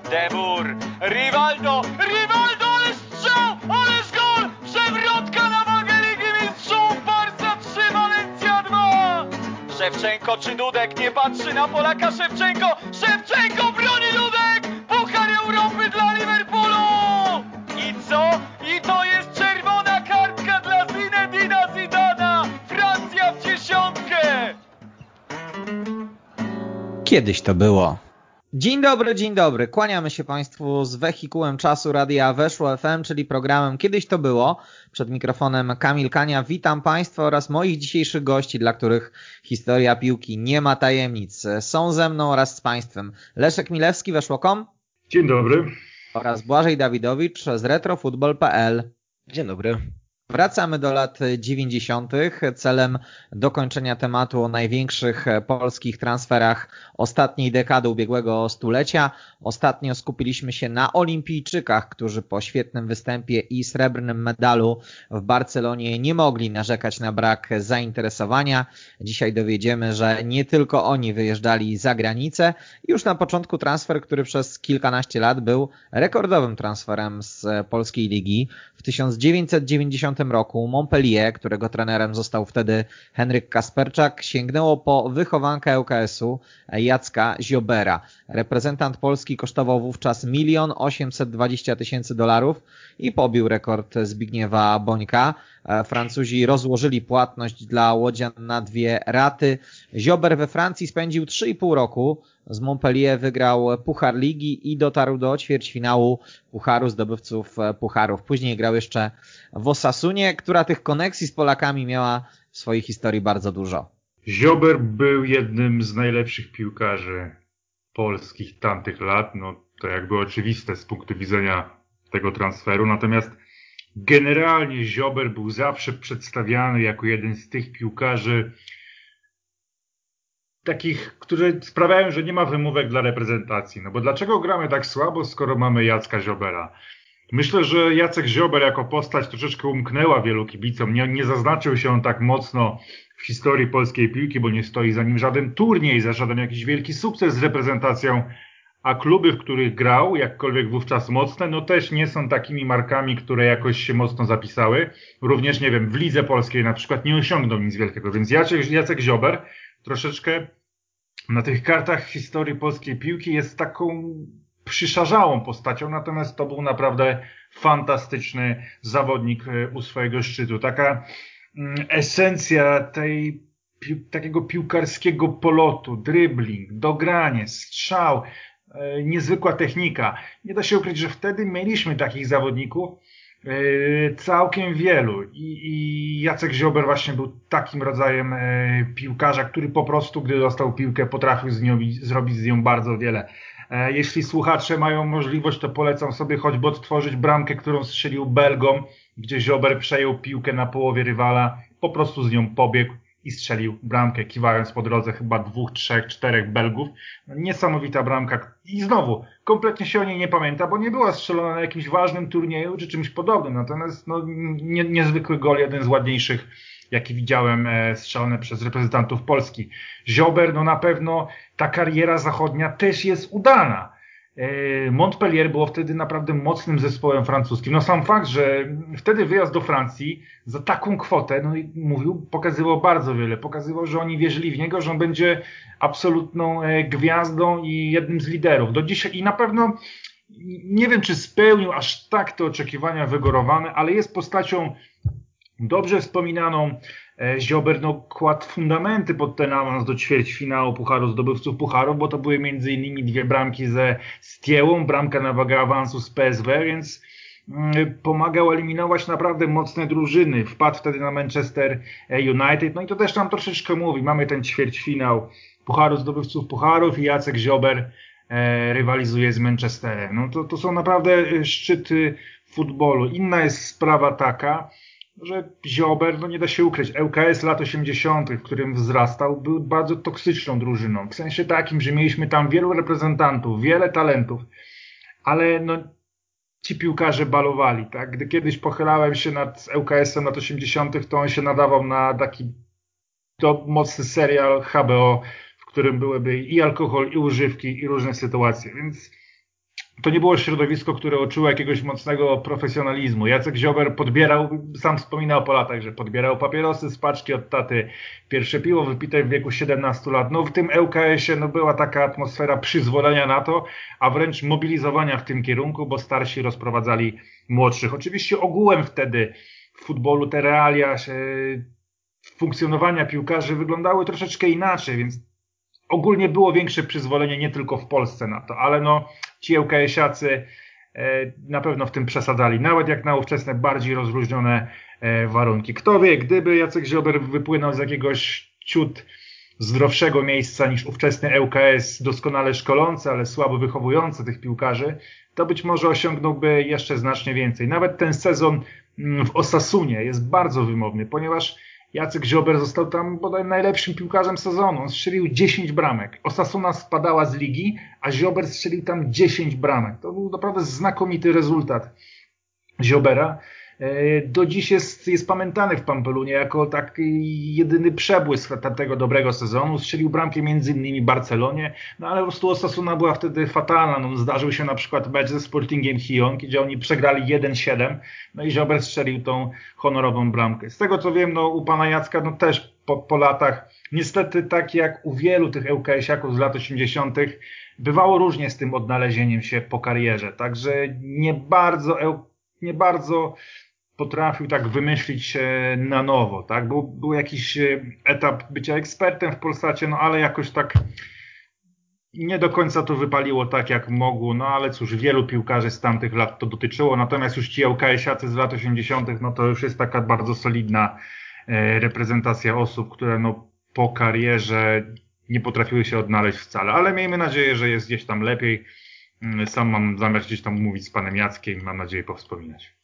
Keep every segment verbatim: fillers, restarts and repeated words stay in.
De Boer, Rivaldo, Rivaldo, ale strzał, ależ gol! Przewrotka na wagę Ligi Mistrzów, Barca trzy, Walencja dwa! Szewczenko czy Dudek, nie patrzy na Polaka Szewczenko, Szewczenko broni Dudek! Puchar Europy dla Liverpoolu! I co? I to jest czerwona kartka dla Zinedina Zidana! Francja w dziesiątkę! Kiedyś to było. Dzień dobry, dzień dobry. Kłaniamy się Państwu z wehikułem czasu Radia Weszło F M, czyli programem Kiedyś to było. Przed mikrofonem Kamil Kania. Witam Państwa oraz moich dzisiejszych gości, dla których historia piłki nie ma tajemnic. Są ze mną oraz z Państwem Leszek Milewski, weszło kropka com. Dzień dobry. Oraz Błażej Dawidowicz z retrofutbol kropka p l. Dzień dobry. Wracamy do lat dziewięćdziesiątych celem dokończenia tematu o największych polskich transferach ostatniej dekady ubiegłego stulecia. Ostatnio skupiliśmy się na olimpijczykach, którzy po świetnym występie i srebrnym medalu w Barcelonie nie mogli narzekać na brak zainteresowania. Dzisiaj dowiedziemy, że nie tylko oni wyjeżdżali za granicę. Już na początku transfer, który przez kilkanaście lat był rekordowym transferem z polskiej ligi. W tysiąc dziewięćset dziewięćdziesiątym roku Montpellier, którego trenerem został wtedy Henryk Kasperczak, sięgnęło po wychowankę L K S-u Jacka Ziobera. Reprezentant Polski kosztował wówczas milion osiemset dwadzieścia tysięcy dolarów i pobił rekord Zbigniewa Bońka. Francuzi rozłożyli płatność dla łodzian na dwie raty. Ziober we Francji spędził trzy i pół roku. Z Montpellier wygrał Puchar Ligi i dotarł do ćwierćfinału Pucharu zdobywców Pucharów. Później grał jeszcze w Osasunie, która tych koneksji z Polakami miała w swojej historii bardzo dużo. Ziober był jednym z najlepszych piłkarzy polskich tamtych lat. No to jakby oczywiste z punktu widzenia tego transferu. Natomiast generalnie Ziober był zawsze przedstawiany jako jeden z tych piłkarzy takich, którzy sprawiają, że nie ma wymówek dla reprezentacji. No bo dlaczego gramy tak słabo, skoro mamy Jacka Ziobera? Myślę, że Jacek Ziober jako postać troszeczkę umknęła wielu kibicom. Nie, nie zaznaczył się on tak mocno w historii polskiej piłki, bo nie stoi za nim żaden turniej, za żaden jakiś wielki sukces z reprezentacją, a kluby, w których grał, jakkolwiek wówczas mocne, no też nie są takimi markami, które jakoś się mocno zapisały. Również, nie wiem, w lidze polskiej na przykład nie osiągnął nic wielkiego, więc Jacek, Jacek Ziober troszeczkę na tych kartach historii polskiej piłki jest taką przyszarzałą postacią, natomiast to był naprawdę fantastyczny zawodnik u swojego szczytu. Taka esencja tej, pi- takiego piłkarskiego polotu, dribbling, dogranie, strzał, e, niezwykła technika. Nie da się ukryć, że wtedy mieliśmy takich zawodników e, całkiem wielu i, i Jacek Ziober właśnie był takim rodzajem e, piłkarza, który po prostu, gdy dostał piłkę, potrafił z nią, zrobić z nią bardzo wiele. Jeśli słuchacze mają możliwość, to polecam sobie choćby odtworzyć bramkę, którą strzelił Belgom, gdzie Ziober przejął piłkę na połowie rywala, po prostu z nią pobiegł i strzelił bramkę, kiwając po drodze chyba dwóch, trzech, czterech Belgów. Niesamowita bramka. I znowu, kompletnie się o niej nie pamięta, bo nie była strzelona na jakimś ważnym turnieju czy czymś podobnym. Natomiast no, nie, niezwykły gol, jeden z ładniejszych, jaki widziałem, e, strzelone przez reprezentantów Polski. Ziober, no na pewno ta kariera zachodnia też jest udana. E, Montpellier było wtedy naprawdę mocnym zespołem francuskim. No sam fakt, że wtedy wyjazd do Francji za taką kwotę, no i mówił, pokazywał bardzo wiele. Pokazywał, że oni wierzyli w niego, że on będzie absolutną e, gwiazdą i jednym z liderów. Do dzisiaj i na pewno nie wiem, czy spełnił aż tak te oczekiwania wygórowane, ale jest postacią dobrze wspominaną. Ziober no, kładł fundamenty pod ten awans do ćwierćfinału Pucharu zdobywców Pucharów, bo to były między innymi dwie bramki ze Stiełą, bramka na wagę awansu z P S W, więc mm, pomagał eliminować naprawdę mocne drużyny. Wpadł wtedy na Manchester United, no i to też nam troszeczkę mówi. Mamy ten ćwierćfinał Pucharu zdobywców Pucharów i Jacek Ziober e, rywalizuje z Manchesterem. No to, to są naprawdę szczyty futbolu. Inna jest sprawa taka, że Ziober, no nie da się ukryć, L K S lat osiemdziesiątych, w którym wzrastał, był bardzo toksyczną drużyną. W sensie takim, że mieliśmy tam wielu reprezentantów, wiele talentów, ale no ci piłkarze balowali, tak? Gdy kiedyś pochylałem się nad L K S-em lat osiemdziesiątych, to on się nadawał na taki to mocny serial H B O, w którym byłyby i alkohol, i używki, i różne sytuacje, więc to nie było środowisko, które uczyło jakiegoś mocnego profesjonalizmu. Jacek Ziober podbierał, sam wspominał po latach, że podbierał papierosy z paczki od taty, pierwsze piwo wypite w wieku siedemnastu lat. No w tym L K S-ie no, była taka atmosfera przyzwolenia na to, a wręcz mobilizowania w tym kierunku, bo starsi rozprowadzali młodszych. Oczywiście ogółem wtedy w futbolu te realia funkcjonowania piłkarzy wyglądały troszeczkę inaczej, więc ogólnie było większe przyzwolenie nie tylko w Polsce na to, ale no ci L K S-iacy e, na pewno w tym przesadzali, nawet jak na ówczesne bardziej rozluźnione e, warunki. Kto wie, gdyby Jacek Ziober wypłynął z jakiegoś ciut zdrowszego miejsca niż ówczesny L K S, doskonale szkolący, ale słabo wychowujący tych piłkarzy, to być może osiągnąłby jeszcze znacznie więcej. Nawet ten sezon w Osasunie jest bardzo wymowny, ponieważ Jacek Ziober został tam bodaj najlepszym piłkarzem sezonu. On strzelił dziesięć bramek. Osasuna spadała z ligi, a Ziober strzelił tam dziesięć bramek. To był naprawdę znakomity rezultat Ziobera. Do dziś jest, jest pamiętany w Pampelunie jako taki jedyny przebłysk tamtego dobrego sezonu. Strzelił bramkę między innymi Barcelonie, no ale po prostu Osasuna była wtedy fatalna. No, zdarzył się na przykład mecz ze Sportingiem Gijón, gdzie oni przegrali jeden siedem, no i Ziober strzelił tą honorową bramkę. Z tego co wiem, no u pana Jacka no też po, po latach, niestety tak jak u wielu tych L K S-iaków z lat osiemdziesiątych, bywało różnie z tym odnalezieniem się po karierze. Także nie bardzo, nie bardzo potrafił tak wymyślić się na nowo, tak? Był, był jakiś etap bycia ekspertem w Polsacie, no ale jakoś tak nie do końca to wypaliło tak jak mogło, no ale cóż, wielu piłkarzy z tamtych lat to dotyczyło, natomiast już ci L K S-iacy z lat osiemdziesiątych, no to już jest taka bardzo solidna e, reprezentacja osób, które no po karierze nie potrafiły się odnaleźć wcale, ale miejmy nadzieję, że jest gdzieś tam lepiej. Sam mam zamiar gdzieś tam mówić z panem Jackiem, mam nadzieję powspominać.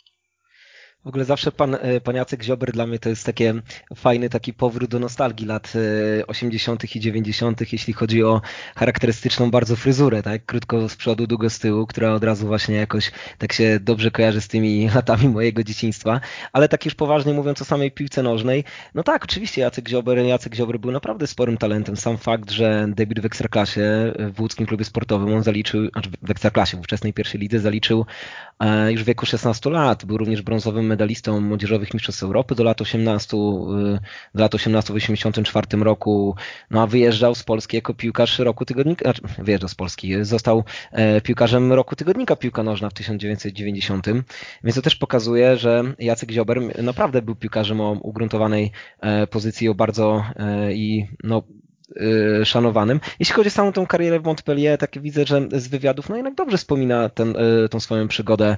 W ogóle zawsze pan, pan Jacek Ziober dla mnie to jest takie fajny taki powrót do nostalgii lat osiemdziesiątych i dziewięćdziesiątych, jeśli chodzi o charakterystyczną bardzo fryzurę, tak? Krótko z przodu, długo z tyłu, która od razu właśnie jakoś tak się dobrze kojarzy z tymi latami mojego dzieciństwa. Ale tak już poważnie mówiąc o samej piłce nożnej, no tak, oczywiście Jacek Ziober, Jacek Ziober był naprawdę sporym talentem. Sam fakt, że debiut w Ekstraklasie, w łódzkim klubie sportowym on zaliczył, znaczy w Ekstraklasie, w ówczesnej pierwszej lidze zaliczył już w wieku szesnastu lat. Był również brązowym medalistą młodzieżowych mistrzostw Europy do lat osiemnastu, do lat osiemnastu w osiemdziesiątym czwartym roku, no a wyjeżdżał z Polski jako piłkarz roku tygodnika, znaczy wyjeżdżał z Polski, został piłkarzem roku tygodnika Piłka Nożna w tysiąc dziewięćset dziewięćdziesiątym, więc to też pokazuje, że Jacek Ziober naprawdę był piłkarzem o ugruntowanej pozycji, o bardzo i no szanowanym. Jeśli chodzi o samą tą karierę w Montpellier, tak widzę, że z wywiadów no jednak dobrze wspomina ten, tą swoją przygodę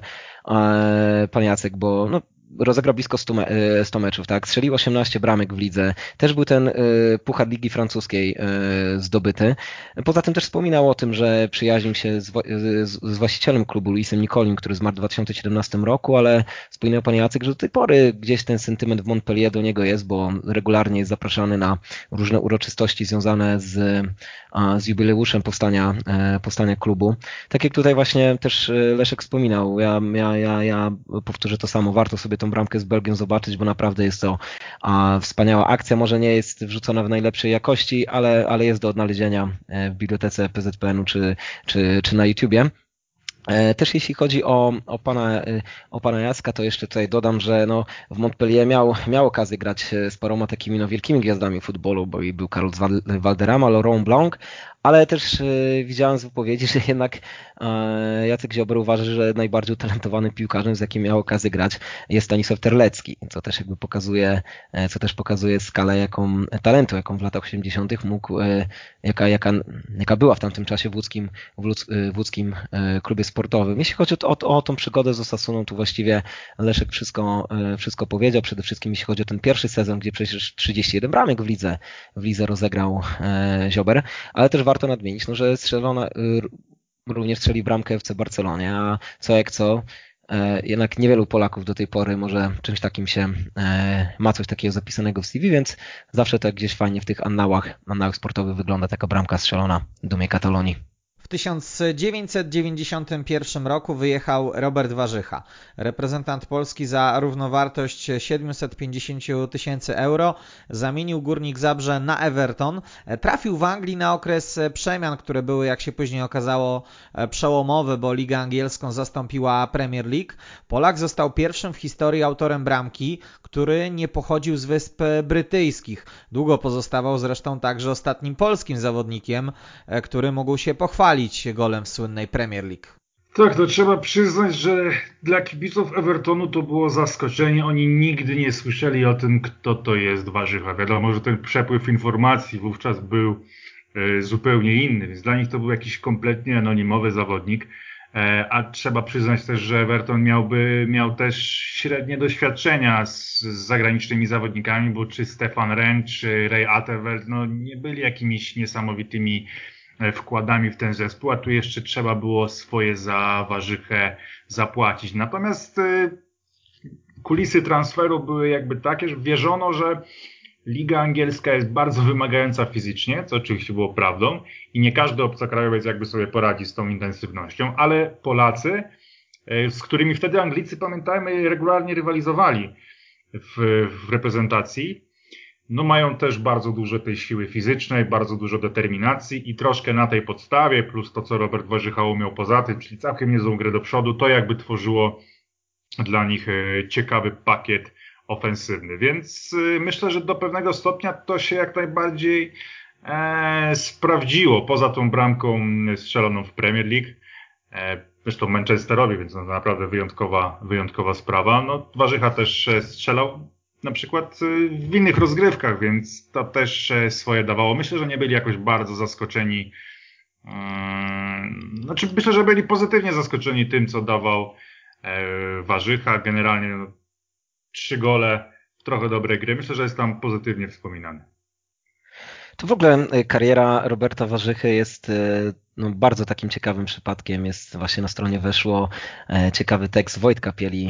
pan Jacek, bo no, rozegrał blisko stu, me- stu meczów, tak? Strzelił osiemnaście bramek w lidze. Też był ten Puchar Ligi Francuskiej zdobyty. Poza tym też wspominał o tym, że przyjaźnił się z, z, z właścicielem klubu Luisem Nicolim, który zmarł w dwa tysiące siedemnastym roku, ale wspominał pan Jacek, że do tej pory gdzieś ten sentyment w Montpellier do niego jest, bo regularnie jest zapraszany na różne uroczystości związane z, z jubileuszem powstania, powstania klubu. Tak jak tutaj właśnie też Leszek wspominał, ja, ja, ja, ja powtórzę to samo, warto sobie tą bramkę z Belgią zobaczyć, bo naprawdę jest to a, wspaniała akcja. Może nie jest wrzucona w najlepszej jakości, ale, ale jest do odnalezienia w bibliotece P Z P N u czy, czy, czy na YouTubie. Też jeśli chodzi o, o, pana, o pana Jacka, to jeszcze tutaj dodam, że no w Montpellier miał, miał okazję grać z paroma takimi no wielkimi gwiazdami futbolu, bo i był Karol Valderrama, Laurent Blanc, ale też y, widziałem z wypowiedzi, że jednak y, Jacek Ziober uważa, że najbardziej utalentowanym piłkarzem, z jakim miał okazję grać, jest Stanisław Terlecki, co też jakby pokazuje, co też pokazuje skalę jaką, talentu, jaką w latach osiemdziesiątych mógł, y, jaka, jaka, jaka była w tamtym czasie w łódzkim, w łódz, w łódzkim y, klubie sportowym. Jeśli chodzi o, o, o tą przygodę z Osasuną, to właściwie Leszek wszystko, y, wszystko powiedział, przede wszystkim jeśli chodzi o ten pierwszy sezon, gdzie przecież trzydzieści jeden bramek w lidze, w lidze rozegrał y, Ziober, ale też warto nadmienić, no, że strzelona, również strzeli bramkę w F C Barcelonie, a co jak co, jednak niewielu Polaków do tej pory może czymś takim się ma coś takiego zapisanego w C V, więc zawsze tak gdzieś fajnie w tych annałach, annałach sportowych wygląda taka bramka strzelona w dumie Katalonii. W tysiąc dziewięćset dziewięćdziesiątym pierwszym roku wyjechał Robert Warzycha, reprezentant Polski. Za równowartość siedemset pięćdziesiąt tysięcy euro zamienił Górnik Zabrze na Everton. Trafił w Anglii na okres przemian, które były, jak się później okazało, przełomowe, bo Ligę Angielską zastąpiła Premier League. Polak został pierwszym w historii autorem bramki, który nie pochodził z Wysp Brytyjskich. Długo pozostawał zresztą także ostatnim polskim zawodnikiem, który mógł się pochwalić golem w słynnej Premier League. Tak, to trzeba przyznać, że dla kibiców Evertonu to było zaskoczenie. Oni nigdy nie słyszeli o tym, kto to jest Warzycha. Wiadomo, że ten przepływ informacji wówczas był e, zupełnie inny, więc dla nich to był jakiś kompletnie anonimowy zawodnik. E, a trzeba przyznać też, że Everton miałby, miał też średnie doświadczenia z, z zagranicznymi zawodnikami, bo czy Stefan Ren, czy Ray Atterweald, no nie byli jakimiś niesamowitymi wkładami w ten zespół, a tu jeszcze trzeba było swoje za Warzychę zapłacić. Natomiast kulisy transferu były jakby takie, że wierzono, że Liga Angielska jest bardzo wymagająca fizycznie, co oczywiście było prawdą i nie każdy obcokrajowiec jakby sobie poradzi z tą intensywnością, ale Polacy, z którymi wtedy Anglicy, pamiętajmy, regularnie rywalizowali w, w reprezentacji, no mają też bardzo dużo tej siły fizycznej, bardzo dużo determinacji i troszkę na tej podstawie, plus to, co Robert Warzycha umiał poza tym, czyli całkiem niezłą grę do przodu, to jakby tworzyło dla nich ciekawy pakiet ofensywny. Więc myślę, że do pewnego stopnia to się jak najbardziej e, sprawdziło, poza tą bramką strzeloną w Premier League. E, zresztą Manchesterowi, więc to naprawdę wyjątkowa, wyjątkowa sprawa. No, Warzycha też strzelał na przykład w innych rozgrywkach, więc to też swoje dawało. Myślę, że nie byli jakoś bardzo zaskoczeni. Znaczy, myślę, że byli pozytywnie zaskoczeni tym, co dawał Warzycha. Generalnie no, trzy gole, trochę dobre gry. Myślę, że jest tam pozytywnie wspominany. To w ogóle kariera Roberta Warzychy jest no, bardzo takim ciekawym przypadkiem. Jest właśnie na stronie Weszło ciekawy tekst Wojtka Pieli,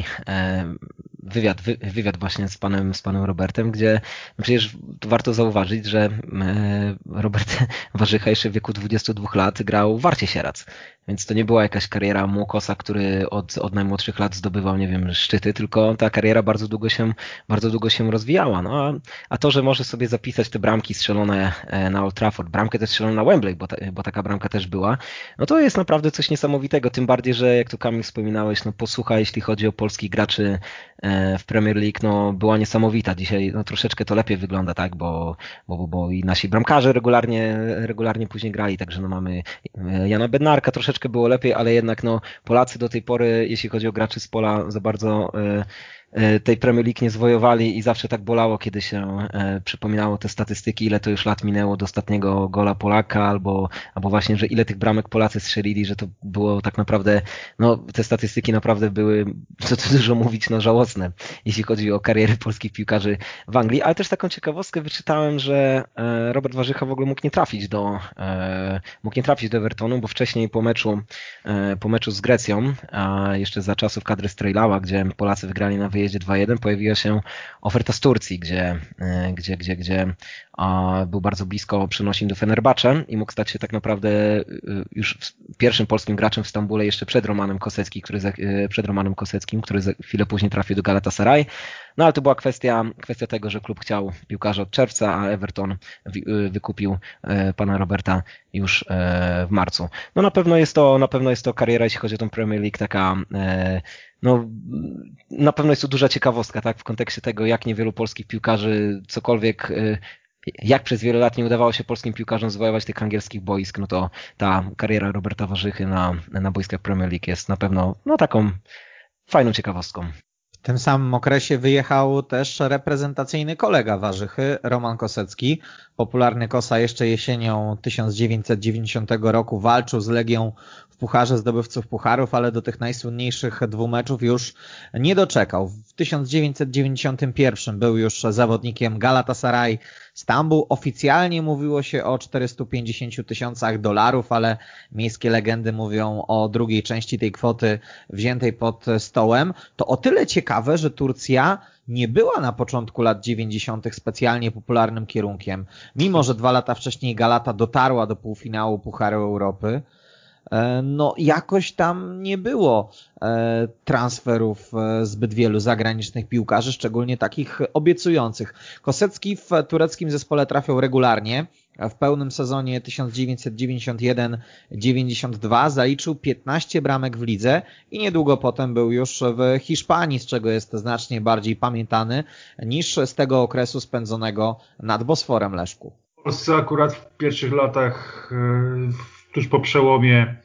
wywiad, wy, wywiad właśnie z panem, z panem Robertem, gdzie przecież warto zauważyć, że Robert Warzycha jeszcze w wieku dwudziestu dwóch lat grał w Warcie Sierac. Więc to nie była jakaś kariera młokosa, który od, od najmłodszych lat zdobywał, nie wiem, szczyty, tylko ta kariera bardzo długo się, bardzo długo się rozwijała. No, a, a to, że może sobie zapisać te bramki strzelone na Old Trafford, bramkę też strzeloną na Wembley, bo, ta, bo taka bramka też była, no to jest naprawdę coś niesamowitego. Tym bardziej, że jak tu Kamil wspominałeś, no posłucha, jeśli chodzi o polskich graczy w Premier League, no była niesamowita. Dzisiaj no, troszeczkę to lepiej wygląda, tak, bo, bo, bo i nasi bramkarze regularnie, regularnie później grali, także no mamy Jana Bednarka, troszeczkę było lepiej, ale jednak no Polacy do tej pory, jeśli chodzi o graczy z pola, za bardzo tej Premier League nie zwojowali i zawsze tak bolało, kiedy się przypominało te statystyki, ile to już lat minęło do ostatniego gola Polaka, albo, albo właśnie, że ile tych bramek Polacy strzelili, że to było tak naprawdę, no te statystyki naprawdę były, co tu dużo mówić, no żałosne, jeśli chodzi o kariery polskich piłkarzy w Anglii, ale też taką ciekawostkę wyczytałem, że Robert Warzycha w ogóle mógł nie trafić do, mógł nie trafić do Evertonu, bo wcześniej po meczu, po meczu z Grecją, a jeszcze za czasów kadry Strejlała, gdzie Polacy wygrali na wyjeździe dwa jeden, pojawiła się oferta z Turcji, gdzie, gdzie, gdzie, gdzie był bardzo blisko przenosin do Fenerbahce i mógł stać się tak naprawdę już pierwszym polskim graczem w Stambule jeszcze przed Romanem Koseckim, który, przed Romanem Koseckim, który za chwilę później trafił do Galatasaray. No ale to była kwestia, kwestia tego, że klub chciał piłkarza od czerwca, a Everton wykupił pana Roberta już w marcu. No na pewno jest to, na pewno jest to kariera, jeśli chodzi o tą Premier League, taka no na pewno jest to duża ciekawostka, tak, w kontekście tego, jak niewielu polskich piłkarzy cokolwiek, jak przez wiele lat nie udawało się polskim piłkarzom zwojować tych angielskich boisk, no to ta kariera Roberta Warzychy na, na boiskach Premier League jest na pewno no taką fajną ciekawostką. W tym samym okresie wyjechał też reprezentacyjny kolega Warzychy, Roman Kosecki. Popularny Kosa jeszcze jesienią tysiąc dziewięćset dziewięćdziesiątego roku walczył z Legią w Pucharze Zdobywców Pucharów, ale do tych najsłynniejszych dwóch meczów już nie doczekał. W tysiąc dziewięćset dziewięćdziesiątym pierwszym był już zawodnikiem Galatasaray Stambuł. Oficjalnie mówiło się o czterystu pięćdziesięciu tysiącach dolarów, ale miejskie legendy mówią o drugiej części tej kwoty wziętej pod stołem. To o tyle ciekawe, że Turcja nie była na początku lat dziewięćdziesiątych specjalnie popularnym kierunkiem. Mimo że dwa lata wcześniej Galata dotarła do półfinału Pucharu Europy, no jakoś tam nie było transferów zbyt wielu zagranicznych piłkarzy, szczególnie takich obiecujących. Kosecki w tureckim zespole trafiał regularnie. W pełnym sezonie tysiąc dziewięćset dziewięćdziesiąt jeden dziewięćdziesiąt dwa zaliczył piętnaście bramek w lidze i niedługo potem był już w Hiszpanii, z czego jest znacznie bardziej pamiętany niż z tego okresu spędzonego nad Bosforem, Leszku. W Polsce akurat w pierwszych latach, tuż po przełomie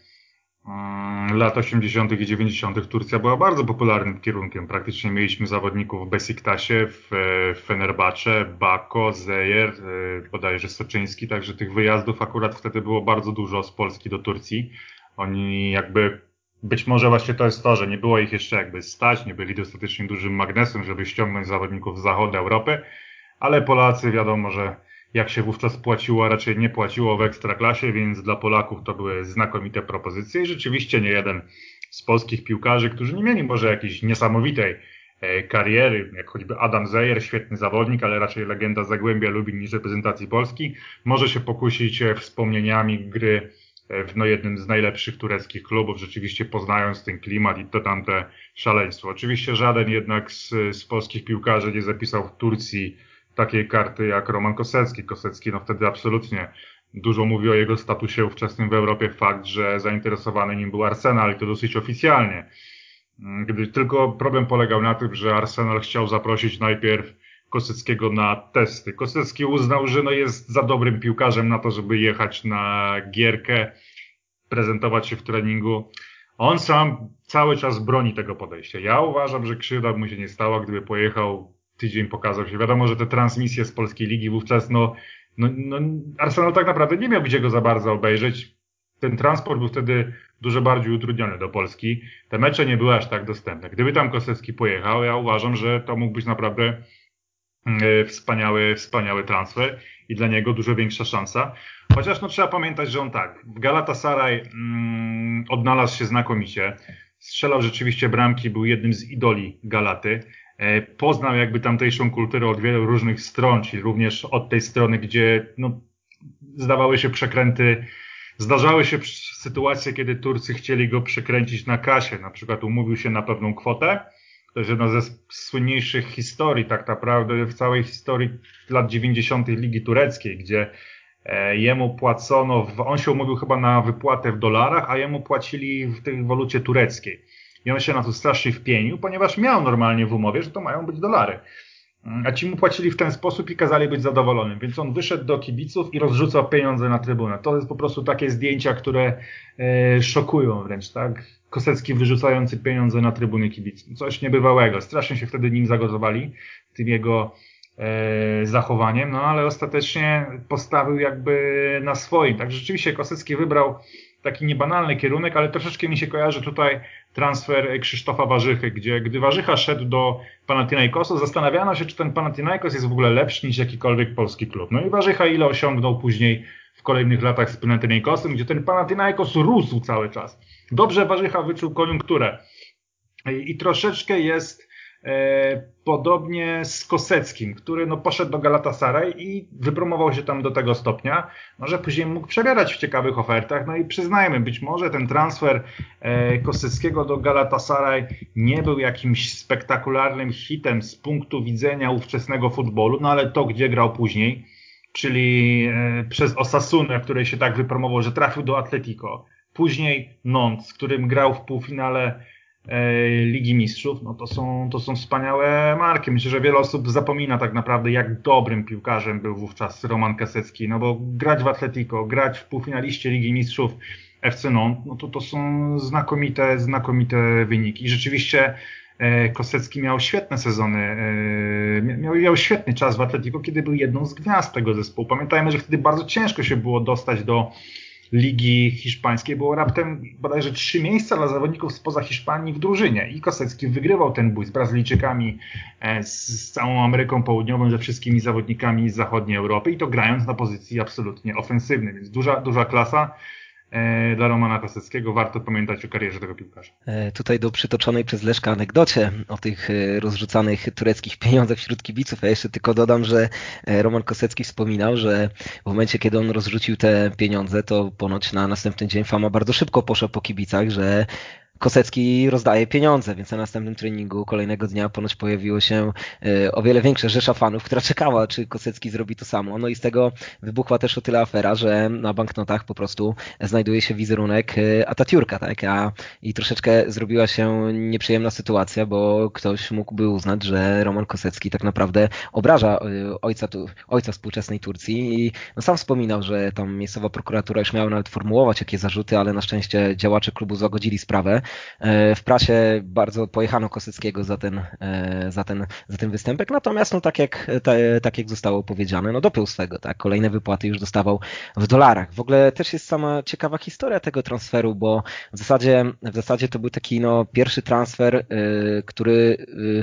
lat osiemdziesiątych i dziewięćdziesiątych Turcja była bardzo popularnym kierunkiem. Praktycznie mieliśmy zawodników w Besiktasie, w Fenerbahce, Bako, Zeyer, bodajże Soczyński, także tych wyjazdów akurat wtedy było bardzo dużo z Polski do Turcji. Oni jakby, być może właśnie to jest to, że nie było ich jeszcze jakby stać, nie byli dostatecznie dużym magnesem, żeby ściągnąć zawodników z zachodu Europy, ale Polacy wiadomo, że jak się wówczas płaciło, a raczej nie płaciło w Ekstraklasie, więc dla Polaków to były znakomite propozycje i rzeczywiście nie jeden z polskich piłkarzy, którzy nie mieli może jakiejś niesamowitej kariery, jak choćby Adam Zeyer, świetny zawodnik, ale raczej legenda Zagłębia Lubin niż reprezentacji Polski, może się pokusić wspomnieniami gry w no, jednym z najlepszych tureckich klubów, rzeczywiście poznając ten klimat i to tamte szaleństwo. Oczywiście żaden jednak z, z polskich piłkarzy nie zapisał w Turcji takiej karty jak Roman Kosecki. Kosecki no wtedy absolutnie dużo mówi o jego statusie ówczesnym w Europie fakt, że zainteresowany nim był Arsenal i to dosyć oficjalnie. Gdy tylko problem polegał na tym, że Arsenal chciał zaprosić najpierw Koseckiego na testy. Kosecki uznał, że no jest za dobrym piłkarzem na to, żeby jechać na gierkę, prezentować się w treningu. On sam cały czas broni tego podejścia. Ja uważam, że krzywda mu się nie stała, gdyby pojechał tydzień, pokazał się. Wiadomo, że te transmisje z polskiej ligi wówczas, no, no, no Arsenal tak naprawdę nie miał gdzie go za bardzo obejrzeć. Ten transport był wtedy dużo bardziej utrudniony do Polski. Te mecze nie były aż tak dostępne. Gdyby tam Kosecki pojechał, ja uważam, że to mógł być naprawdę wspaniały, wspaniały transfer i dla niego dużo większa szansa. Chociaż no trzeba pamiętać, że on tak, w Galatasaray mm, odnalazł się znakomicie. Strzelał rzeczywiście bramki, był jednym z idoli Galaty. Poznał jakby tamtejszą kulturę od wielu różnych stron, czyli również od tej strony, gdzie no, zdawały się przekręty, zdarzały się sytuacje, kiedy Turcy chcieli go przekręcić na kasie, na przykład umówił się na pewną kwotę. To jest jedna ze słynniejszych historii tak naprawdę w całej historii lat dziewięćdziesiątych Ligi Tureckiej, gdzie jemu płacono, w, on się umówił chyba na wypłatę w dolarach, a jemu płacili w tej walucie tureckiej. I on się na to strasznie wpienił, ponieważ miał normalnie w umowie, że to mają być dolary. A ci mu płacili w ten sposób i kazali być zadowolonym. Więc on wyszedł do kibiców i rozrzucał pieniądze na trybunę. To jest po prostu takie zdjęcia, które e, szokują wręcz, tak? Kosecki wyrzucający pieniądze na trybuny kibiców. Coś niebywałego. Strasznie się wtedy nim zagozowali, tym jego e, zachowaniem, no ale ostatecznie postawił jakby na swoim. Tak, rzeczywiście Kosecki wybrał taki niebanalny kierunek, ale troszeczkę mi się kojarzy tutaj transfer Krzysztofa Warzychy, gdzie gdy Warzycha szedł do Panathinaikosu, zastanawiano się, czy ten Panathinaikos jest w ogóle lepszy niż jakikolwiek polski klub. No i Warzycha ile osiągnął później w kolejnych latach z Panathinaikosem, gdzie ten Panathinaikos rósł cały czas. Dobrze Warzycha wyczuł koniunkturę i, i troszeczkę jest e, podobnie z Koseckim, który no, poszedł do Galatasaray i wypromował się tam do tego stopnia, no, że później mógł przebierać w ciekawych ofertach. No i przyznajmy, być może ten transfer e, Koseckiego do Galatasaray nie był jakimś spektakularnym hitem z punktu widzenia ówczesnego futbolu, no ale to, gdzie grał później, czyli e, przez Osasunę, w której się tak wypromował, że trafił do Atletico, później Nantes, z którym grał w półfinale Ligi Mistrzów, no to są, to są wspaniałe marki. Myślę, że wiele osób zapomina tak naprawdę, jak dobrym piłkarzem był wówczas Roman Kosecki, no bo grać w Atletico, grać w półfinaliście Ligi Mistrzów F C Nantes, no to to są znakomite, znakomite wyniki. I rzeczywiście Kosecki miał świetne sezony, miał, miał świetny czas w Atletico, kiedy był jedną z gwiazd tego zespołu. Pamiętajmy, że wtedy bardzo ciężko się było dostać do Ligi Hiszpańskiej, było raptem bodajże trzy miejsca dla zawodników spoza Hiszpanii w drużynie i Kosecki wygrywał ten bój z Brazylijczykami, z całą Ameryką Południową, ze wszystkimi zawodnikami z zachodniej Europy i to grając na pozycji absolutnie ofensywnej, więc duża, duża klasa. dla Romana Koseckiego. Warto pamiętać o karierze tego piłkarza. Tutaj do przytoczonej przez Leszka anegdocie o tych rozrzucanych tureckich pieniądzach wśród kibiców. Ja jeszcze tylko dodam, że Roman Kosecki wspominał, że w momencie, kiedy on rozrzucił te pieniądze, to ponoć na następny dzień fama bardzo szybko poszła po kibicach, że Kosecki rozdaje pieniądze, więc na następnym treningu kolejnego dnia ponoć pojawiło się o wiele większe rzesza fanów, która czekała, czy Kosecki zrobi to samo. No i z tego wybuchła też o tyle afera, że na banknotach po prostu znajduje się wizerunek Atatiurka, tak? A i troszeczkę zrobiła się nieprzyjemna sytuacja, bo ktoś mógłby uznać, że Roman Kosecki tak naprawdę obraża ojca, ojca współczesnej Turcji i no sam wspominał, że tam miejscowa prokuratura już miała nawet formułować jakie zarzuty, ale na szczęście działacze klubu złagodzili sprawę. W prasie bardzo pojechano Koseckiego za ten, za ten, za ten występek, natomiast no tak jak, tak jak zostało powiedziane, no dopiął swego, tak, kolejne wypłaty już dostawał w dolarach. W ogóle też jest sama ciekawa historia tego transferu, bo w zasadzie, w zasadzie to był taki no pierwszy transfer, który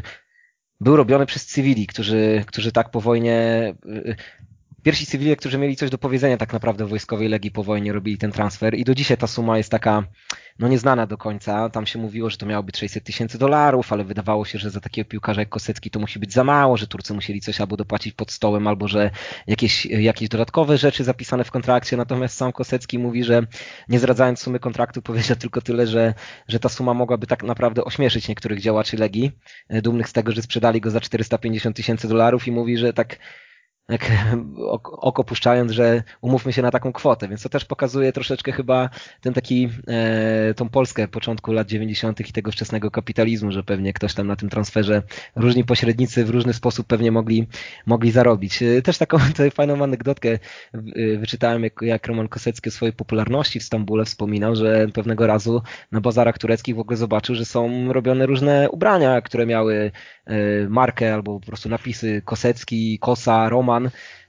był robiony przez cywili, którzy, którzy tak po wojnie Pierwsi cywile, którzy mieli coś do powiedzenia tak naprawdę w Wojskowej Legii po wojnie, robili ten transfer i do dzisiaj ta suma jest taka no nieznana do końca. Tam się mówiło, że to miało być sześćset tysięcy dolarów, ale wydawało się, że za takiego piłkarza jak Kosecki to musi być za mało, że Turcy musieli coś albo dopłacić pod stołem, albo że jakieś, jakieś dodatkowe rzeczy zapisane w kontrakcie. Natomiast sam Kosecki mówi, że nie zdradzając sumy kontraktu powiedział tylko tyle, że, że ta suma mogłaby tak naprawdę ośmieszyć niektórych działaczy Legii, dumnych z tego, że sprzedali go za czterysta pięćdziesiąt tysięcy dolarów i mówi, że tak jak oko puszczając, że umówmy się na taką kwotę, więc to też pokazuje troszeczkę chyba ten taki, e, tą Polskę początku lat dziewięćdziesiątych i tego wczesnego kapitalizmu, że pewnie ktoś tam na tym transferze, różni pośrednicy w różny sposób pewnie mogli, mogli zarobić. Też taką tutaj fajną anegdotkę wyczytałem, jak, jak Roman Kosecki o swojej popularności w Stambule wspominał, że pewnego razu na bazarach tureckich w ogóle zobaczył, że są robione różne ubrania, które miały markę albo po prostu napisy Kosecki, Kosa, Roman.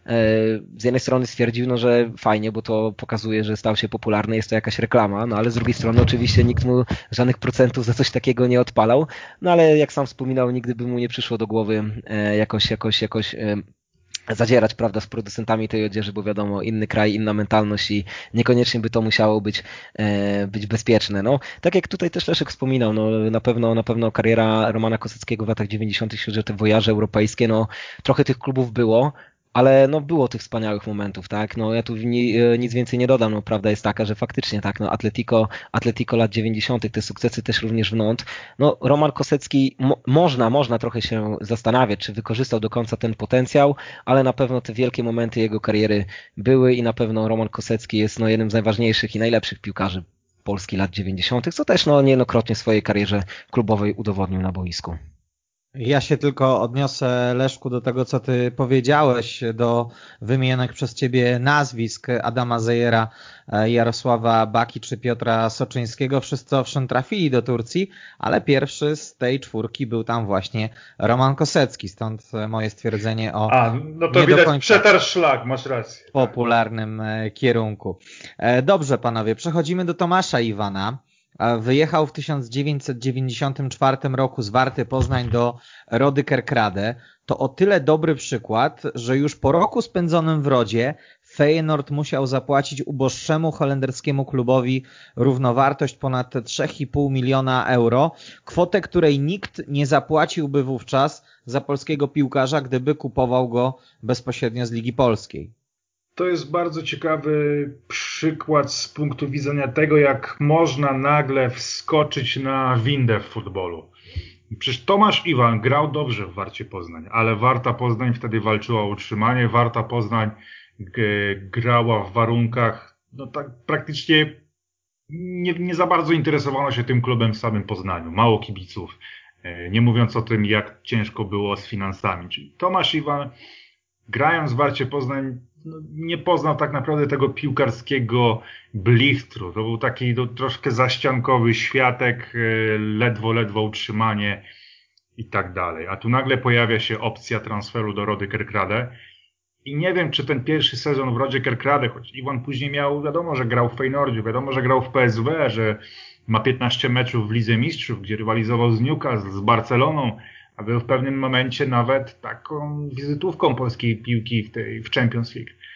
Z jednej strony stwierdził, no, że fajnie, bo to pokazuje, że stał się popularny, jest to jakaś reklama, no ale z drugiej strony oczywiście nikt mu żadnych procentów za coś takiego nie odpalał, no ale jak sam wspominał, nigdy by mu nie przyszło do głowy jakoś, jakoś, jakoś zadzierać, prawda, z producentami tej odzieży, bo wiadomo, inny kraj, inna mentalność i niekoniecznie by to musiało być, e, być bezpieczne. No, tak jak tutaj też Leszek wspominał, no, na pewno, na pewno kariera Romana Koseckiego w latach dziewięćdziesiątych, jeśli chodzi o te wojaże europejskie, no, trochę tych klubów było, ale no było tych wspaniałych momentów, tak, no ja tu ni, nic więcej nie dodam, no prawda jest taka, że faktycznie tak, no Atletico, Atletico lat dziewięćdziesiątych, te sukcesy też również w Nantes, no Roman Kosecki, mo, można, można trochę się zastanawiać, czy wykorzystał do końca ten potencjał, ale na pewno te wielkie momenty jego kariery były i na pewno Roman Kosecki jest no jednym z najważniejszych i najlepszych piłkarzy Polski lat dziewięćdziesiątych, co też no niejednokrotnie w swojej karierze klubowej udowodnił na boisku. Ja się tylko odniosę, Leszku, do tego, co ty powiedziałeś, do wymienionych przez ciebie nazwisk Adama Zejera, Jarosława Baki czy Piotra Soczyńskiego. Wszyscy owszem trafili do Turcji, ale pierwszy z tej czwórki był tam właśnie Roman Kosecki, stąd moje stwierdzenie o A, no to nie widać do końca przetarł szlak, masz rację. popularnym kierunku. Dobrze, panowie, przechodzimy do Tomasza Iwana. Wyjechał w tysiąc dziewięćset dziewięćdziesiątym czwartym roku z Warty Poznań do Rody Kerkrade. To o tyle dobry przykład, że już po roku spędzonym w Rodzie Feyenoord musiał zapłacić uboższemu holenderskiemu klubowi równowartość ponad trzy i pół miliona euro, kwotę, której nikt nie zapłaciłby wówczas za polskiego piłkarza, gdyby kupował go bezpośrednio z Ligi Polskiej. To jest bardzo ciekawy przykład z punktu widzenia tego, jak można nagle wskoczyć na windę w futbolu. Przecież Tomasz Iwan grał dobrze w Warcie Poznań, ale Warta Poznań wtedy walczyła o utrzymanie. Warta Poznań grała w warunkach, no tak praktycznie nie, nie za bardzo interesowano się tym klubem w samym Poznaniu. Mało kibiców, nie mówiąc o tym, jak ciężko było z finansami. Czyli Tomasz Iwan, grając w Warcie Poznań, no, nie poznał tak naprawdę tego piłkarskiego blichtru. To był taki no, troszkę zaściankowy światek, ledwo, ledwo utrzymanie i tak dalej. A tu nagle pojawia się opcja transferu do Rody Kerkrade i nie wiem, czy ten pierwszy sezon w Rodzie Kerkrade, choć Iwan później miał, wiadomo, że grał w Feyenoordzie, wiadomo, że grał w P S W, że ma piętnaście meczów w Lidze Mistrzów, gdzie rywalizował z Newcastle, z Barceloną, a był w pewnym momencie nawet taką wizytówką polskiej piłki w, tej, w Champions League.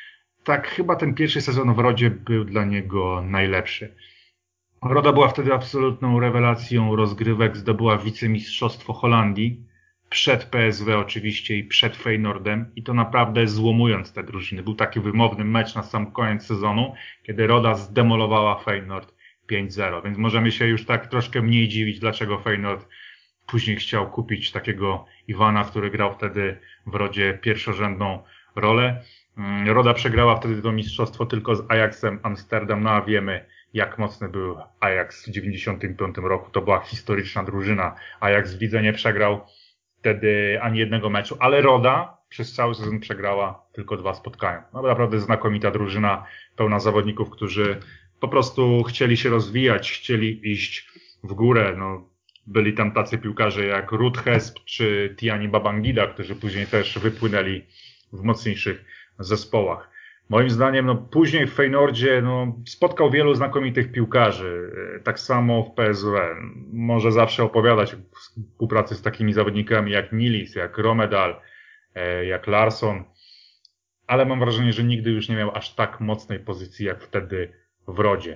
tak chyba ten pierwszy sezon w Rodzie był dla niego najlepszy. Roda była wtedy absolutną rewelacją rozgrywek, zdobyła wicemistrzostwo Holandii, przed P S V oczywiście i przed Feyenoordem i to naprawdę złomując te drużyny. Był taki wymowny mecz na sam koniec sezonu, kiedy Roda zdemolowała Feyenoord pięć zero, więc możemy się już tak troszkę mniej dziwić, dlaczego Feyenoord później chciał kupić takiego Iwana, który grał wtedy w Rodzie pierwszorzędną rolę. Roda przegrała wtedy to mistrzostwo tylko z Ajaxem Amsterdam, no a wiemy, jak mocny był Ajax w dziewięćdziesiątym piątym roku. To była historyczna drużyna. Ajax w lidze nie przegrał wtedy ani jednego meczu, ale Roda przez cały sezon przegrała tylko dwa spotkania. No naprawdę znakomita drużyna, pełna zawodników, którzy po prostu chcieli się rozwijać, chcieli iść w górę. No, byli tam tacy piłkarze jak Ruud Hesp czy Tiani Babangida, którzy później też wypłynęli w mocniejszych zespołach. Moim zdaniem, no później w Feyenoordzie no, spotkał wielu znakomitych piłkarzy. Tak samo w P S V. Może zawsze opowiadać o współpracy z takimi zawodnikami jak Nilis, jak Romedal, jak Larsson. Ale mam wrażenie, że nigdy już nie miał aż tak mocnej pozycji jak wtedy w Rodzie.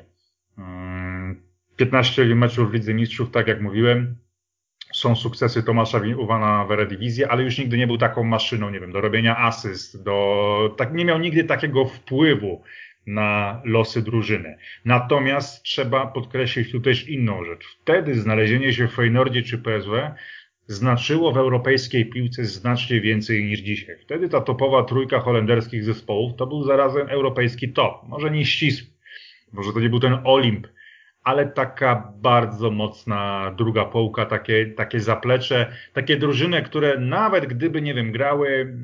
piętnaście meczów w Lidze Mistrzów, tak jak mówiłem. Są sukcesy Tomasza Iwana w Eredivisie, ale już nigdy nie był taką maszyną, nie wiem, do robienia asyst, do, tak, nie miał nigdy takiego wpływu na losy drużyny. Natomiast trzeba podkreślić tu też inną rzecz. Wtedy znalezienie się w Feyenoordzie czy P S V znaczyło w europejskiej piłce znacznie więcej niż dzisiaj. Wtedy ta topowa trójka holenderskich zespołów to był zarazem europejski top. Może nie ścisły, może to nie był ten Olimp, ale taka bardzo mocna druga połka, takie, takie zaplecze, takie drużyny, które nawet gdyby, nie wiem, grały,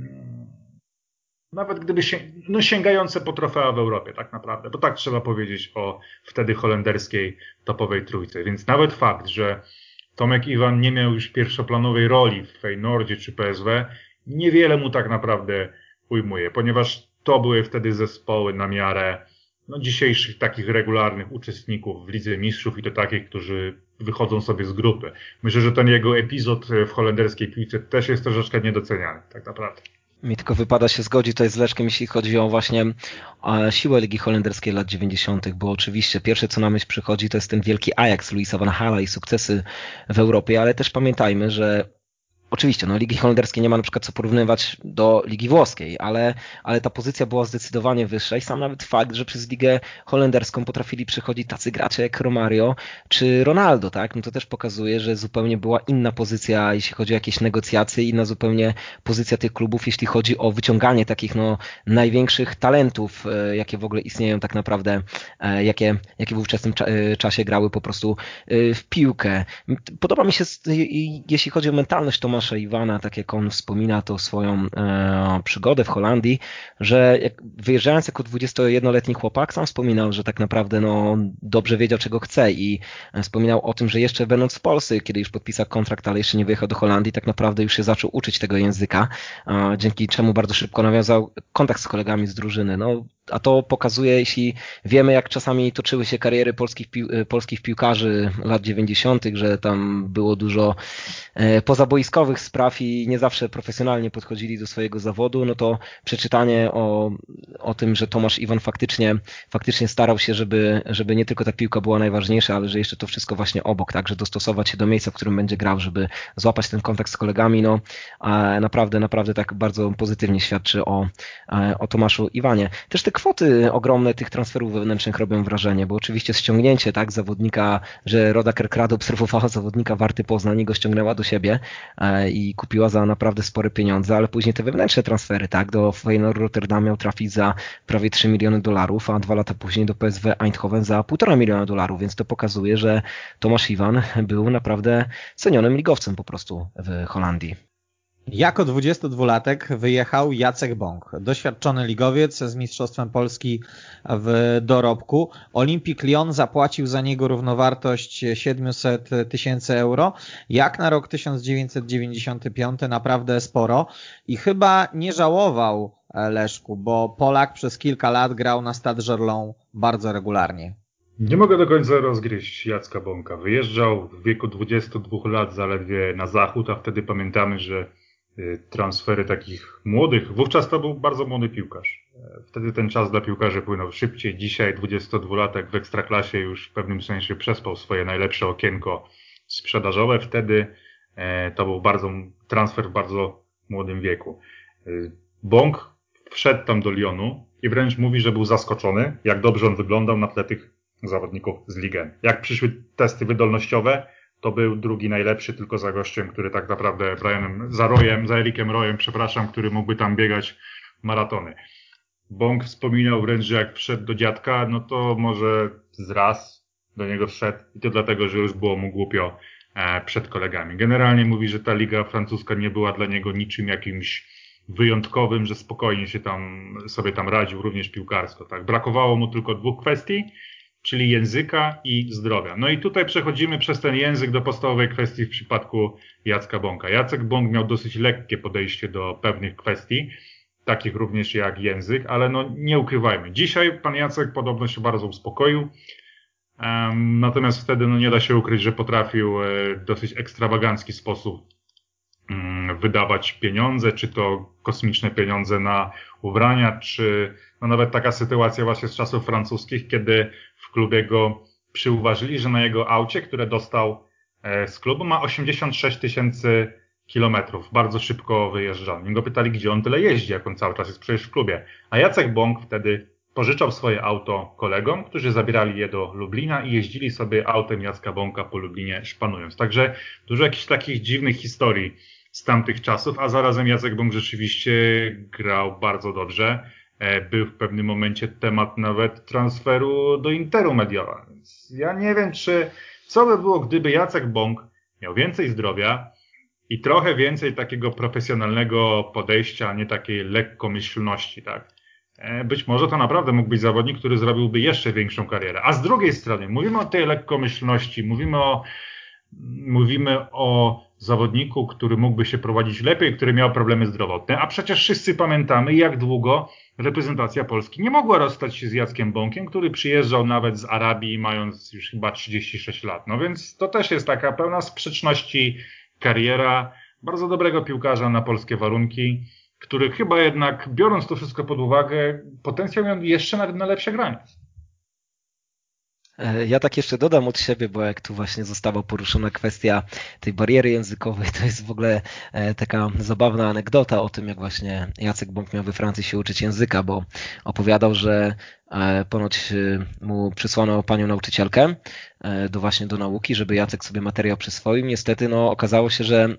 nawet gdyby się, no sięgające po trofea w Europie tak naprawdę, bo tak trzeba powiedzieć o wtedy holenderskiej topowej trójce. Więc nawet fakt, że Tomek Iwan nie miał już pierwszoplanowej roli w Feyenoordzie czy P S V, niewiele mu tak naprawdę ujmuje, ponieważ to były wtedy zespoły na miarę no, dzisiejszych takich regularnych uczestników w Lidze Mistrzów i to takich, którzy wychodzą sobie z grupy. Myślę, że ten jego epizod w holenderskiej piłce też jest troszeczkę niedoceniany, tak naprawdę. Mi tylko wypada się zgodzić tutaj z Leszkiem, jeśli chodzi o właśnie siłę Ligi Holenderskiej lat dziewięćdziesiątych, bo oczywiście pierwsze, co na myśl przychodzi, to jest ten wielki Ajax Louisa van Gaala i sukcesy w Europie, ale też pamiętajmy, że oczywiście, no Ligi Holenderskiej nie ma na przykład co porównywać do Ligi Włoskiej, ale, ale ta pozycja była zdecydowanie wyższa i sam nawet fakt, że przez Ligę Holenderską potrafili przychodzić tacy gracze jak Romario czy Ronaldo, tak? No to też pokazuje, że zupełnie była inna pozycja, jeśli chodzi o jakieś negocjacje, inna zupełnie pozycja tych klubów, jeśli chodzi o wyciąganie takich no największych talentów, jakie w ogóle istnieją tak naprawdę, jakie, jakie w ówczesnym czasie grały po prostu w piłkę. Podoba mi się, jeśli chodzi o mentalność Tomasza Iwana, tak jak on wspomina to swoją e, przygodę w Holandii, że jak, wyjeżdżając jako dwudziestojednoletni chłopak, sam wspominał, że tak naprawdę no, dobrze wiedział, czego chce i wspominał o tym, że jeszcze będąc w Polsce, kiedy już podpisał kontrakt, ale jeszcze nie wyjechał do Holandii, tak naprawdę już się zaczął uczyć tego języka, e, dzięki czemu bardzo szybko nawiązał kontakt z kolegami z drużyny. No, a to pokazuje, jeśli wiemy, jak czasami toczyły się kariery polskich, pił, polskich piłkarzy lat dziewięćdziesiątych, że tam było dużo e, pozaboiskowych spraw i nie zawsze profesjonalnie podchodzili do swojego zawodu, no to przeczytanie o, o tym, że Tomasz Iwan faktycznie, faktycznie starał się, żeby, żeby nie tylko ta piłka była najważniejsza, ale że jeszcze to wszystko właśnie obok, tak, że dostosować się do miejsca, w którym będzie grał, żeby złapać ten kontakt z kolegami, no e, naprawdę, naprawdę tak bardzo pozytywnie świadczy o, e, o Tomaszu Iwanie. Też te kwoty ogromne tych transferów wewnętrznych robią wrażenie, bo oczywiście ściągnięcie tak zawodnika, że Roda Kerkrade obserwowała zawodnika Warty Poznań i go ściągnęła do siebie e, i kupiła za naprawdę spore pieniądze, ale później te wewnętrzne transfery, tak, do Feyenoord Rotterdam miał trafić za prawie trzy miliony dolarów, a dwa lata później do P S V Eindhoven za półtora miliona dolarów, więc to pokazuje, że Tomasz Iwan był naprawdę cenionym ligowcem po prostu w Holandii. Jako dwudziestodwulatek wyjechał Jacek Bąk, doświadczony ligowiec z Mistrzostwem Polski w dorobku. Olympique Lyon zapłacił za niego równowartość siedemset tysięcy euro. Jak na rok tysiąc dziewięćset dziewięćdziesiąty piąty naprawdę sporo i chyba nie żałował, Leszku, bo Polak przez kilka lat grał na Stade Gerland bardzo regularnie. Nie mogę do końca rozgryźć Jacka Bąka. Wyjeżdżał w wieku dwudziestu dwóch lat zaledwie na zachód, a wtedy pamiętamy, że transfery takich młodych, wówczas to był bardzo młody piłkarz. Wtedy ten czas dla piłkarzy płynął szybciej. Dzisiaj dwudziestodwulatek w Ekstraklasie już w pewnym sensie przespał swoje najlepsze okienko sprzedażowe. Wtedy to był bardzo transfer w bardzo młodym wieku. Bąk wszedł tam do Lyonu i wręcz mówi, że był zaskoczony, jak dobrze on wyglądał na tle tych zawodników z Ligue. Jak przyszły testy wydolnościowe, to był drugi najlepszy, tylko za gościem, który tak naprawdę Brianem, za Royem, za Erikiem Royem, przepraszam, który mógłby tam biegać maratony. Bąk wspominał wręcz, że jak wszedł do dziadka, no to może z raz do niego wszedł i to dlatego, że już było mu głupio e, przed kolegami. Generalnie mówi, że ta liga francuska nie była dla niego niczym jakimś wyjątkowym, że spokojnie się tam sobie tam radził, również piłkarsko. Tak? Brakowało mu tylko dwóch kwestii, czyli języka i zdrowia. No i tutaj przechodzimy przez ten język do podstawowej kwestii w przypadku Jacka Bąka. Jacek Bąk miał dosyć lekkie podejście do pewnych kwestii, takich również jak język, ale no nie ukrywajmy. Dzisiaj pan Jacek podobno się bardzo uspokoił, um, natomiast wtedy no nie da się ukryć, że potrafił e, w dosyć ekstrawagancki sposób um, wydawać pieniądze, czy to kosmiczne pieniądze na ubrania, czy no nawet taka sytuacja właśnie z czasów francuskich, kiedy w klubie go przyuważyli, że na jego aucie, które dostał e, z klubu, ma osiemdziesiąt sześć tysięcy kilometrów. Bardzo szybko wyjeżdżał. Oni go pytali, gdzie on tyle jeździ, jak on cały czas jest przecież w klubie. A Jacek Bąk wtedy pożyczał swoje auto kolegom, którzy zabierali je do Lublina i jeździli sobie autem Jacka Bąka po Lublinie szpanując. Także dużo jakichś takich dziwnych historii z tamtych czasów, a zarazem Jacek Bąk rzeczywiście grał bardzo dobrze. Był w pewnym momencie temat nawet transferu do Interu Mediolan. Więc ja nie wiem, czy co by było, gdyby Jacek Bąk miał więcej zdrowia i trochę więcej takiego profesjonalnego podejścia, a nie takiej lekkomyślności, tak? Być może to naprawdę mógł być zawodnik, który zrobiłby jeszcze większą karierę. A z drugiej strony mówimy o tej lekkomyślności, mówimy o, mówimy o zawodniku, który mógłby się prowadzić lepiej, który miał problemy zdrowotne, a przecież wszyscy pamiętamy, jak długo reprezentacja Polski nie mogła rozstać się z Jackiem Bąkiem, który przyjeżdżał nawet z Arabii, mając już chyba trzydzieści sześć lat. No więc to też jest taka pełna sprzeczności kariera bardzo dobrego piłkarza na polskie warunki, który chyba jednak, biorąc to wszystko pod uwagę, potencjał miał jeszcze nawet na lepsze granie. Ja tak jeszcze dodam od siebie, bo jak tu właśnie została poruszona kwestia tej bariery językowej, to jest w ogóle taka zabawna anegdota o tym, jak właśnie Jacek Bąk miał we Francji się uczyć języka, bo opowiadał, że ponoć mu przysłano panią nauczycielkę do właśnie do nauki, żeby Jacek sobie materiał przyswoił. Niestety no, okazało się, że,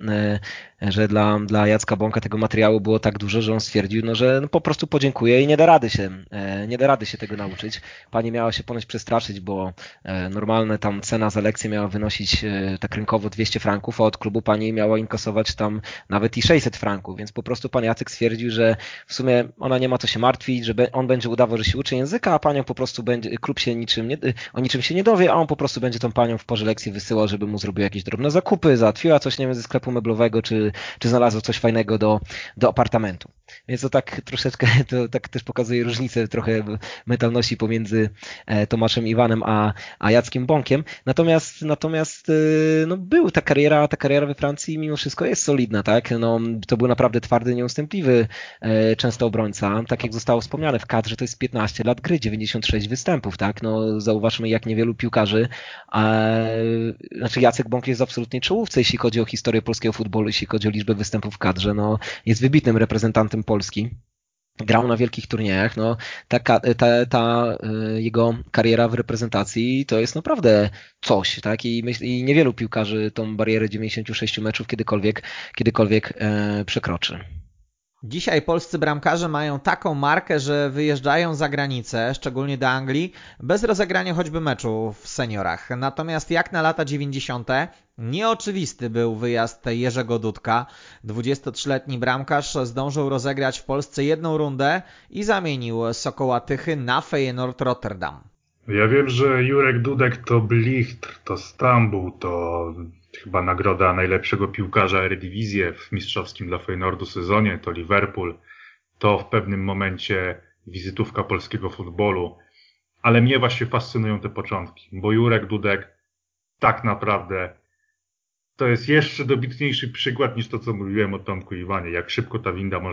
że dla, dla Jacka Bąka tego materiału było tak dużo, że on stwierdził, no, że no, po prostu podziękuje i nie da rady się, nie da rady się tego nauczyć. Pani miała się ponoć przestraszyć, bo normalna tam cena za lekcję miała wynosić tak rynkowo dwieście franków, a od klubu pani miała inkasować tam nawet i sześćset franków, więc po prostu pan Jacek stwierdził, że w sumie ona nie ma co się martwić, że on będzie udawał, że się uczy języka, a panią po prostu będzie, klub się niczym nie, o niczym się nie dowie, a on po prostu będzie tą panią w porze lekcji wysyłał, żeby mu zrobił jakieś drobne zakupy, załatwiła coś, nie wiem, ze sklepu meblowego, czy, czy znalazła coś fajnego do, do apartamentu. Więc to tak troszeczkę, to tak też pokazuje różnicę trochę mentalności pomiędzy Tomaszem Iwanem a, a Jackiem Bąkiem. Natomiast, natomiast no, był ta kariera, ta kariera we Francji mimo wszystko jest solidna, tak? No, to był naprawdę twardy, nieustępliwy często obrońca. Tak jak zostało wspomniane w kadrze, to jest piętnaście lat gry, dziewięćdziesiąt sześć występów, tak? No, zauważmy, jak niewielu piłkarzy, a, znaczy Jacek Bąk jest w absolutnej czołówce, jeśli chodzi o historię polskiego futbolu, jeśli chodzi o liczbę występów w kadrze, no, jest wybitnym reprezentantem Polski. Grał na wielkich turniejach, no, ta, ta, ta jego kariera w reprezentacji to jest naprawdę coś, tak? I, myśl, i niewielu piłkarzy tą barierę dziewięćdziesięciu sześciu meczów kiedykolwiek, kiedykolwiek e, przekroczy. Dzisiaj polscy bramkarze mają taką markę, że wyjeżdżają za granicę, szczególnie do Anglii, bez rozegrania choćby meczu w seniorach. Natomiast jak na lata dziewięćdziesiąte nieoczywisty był wyjazd Jerzego Dudka. dwudziestotrzyletni bramkarz zdążył rozegrać w Polsce jedną rundę i zamienił Sokoła Tychy na Feyenoord Rotterdam. Ja wiem, że Jurek Dudek to Blichtr, to Stambuł, to chyba nagroda najlepszego piłkarza Eredivisie w mistrzowskim dla Feyenoordu sezonie, to Liverpool, to w pewnym momencie wizytówka polskiego futbolu. Ale mnie właśnie fascynują te początki, bo Jurek Dudek tak naprawdę to jest jeszcze dobitniejszy przykład niż to, co mówiłem o Tomku Iwanie, jak szybko ta winda może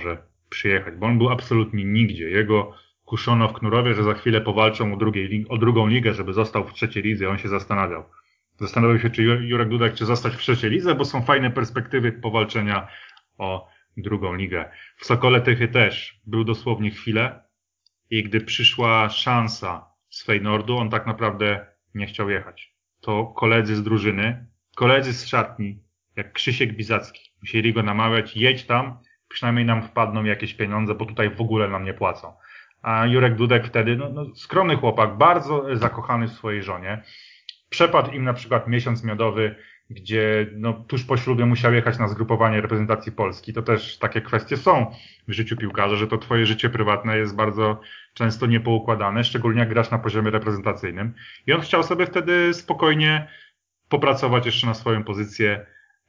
przyjechać, bo on był absolutnie nigdzie. Jego kuszono w Knurowie, że za chwilę powalczą o, drugiej, o drugą ligę, żeby został w trzeciej lidze. On się zastanawiał. Zastanawiał się, czy Jurek Dudek chce zostać w trzeciej lidze, bo są fajne perspektywy powalczenia o drugą ligę. W Sokole Tychy też był dosłownie chwilę i gdy przyszła szansa z Feynordu, on tak naprawdę nie chciał jechać. To koledzy z drużyny, koledzy z szatni, jak Krzysiek Bizacki, musieli go namawiać, jedź tam, przynajmniej nam wpadną jakieś pieniądze, bo tutaj w ogóle nam nie płacą. A Jurek Dudek wtedy, no, no skromny chłopak, bardzo zakochany w swojej żonie. Przepadł im na przykład miesiąc miodowy, gdzie no, tuż po ślubie musiał jechać na zgrupowanie reprezentacji Polski. To też takie kwestie są w życiu piłkarza, że to twoje życie prywatne jest bardzo często niepoukładane, szczególnie jak grasz na poziomie reprezentacyjnym. I on chciał sobie wtedy spokojnie popracować jeszcze na swoją pozycję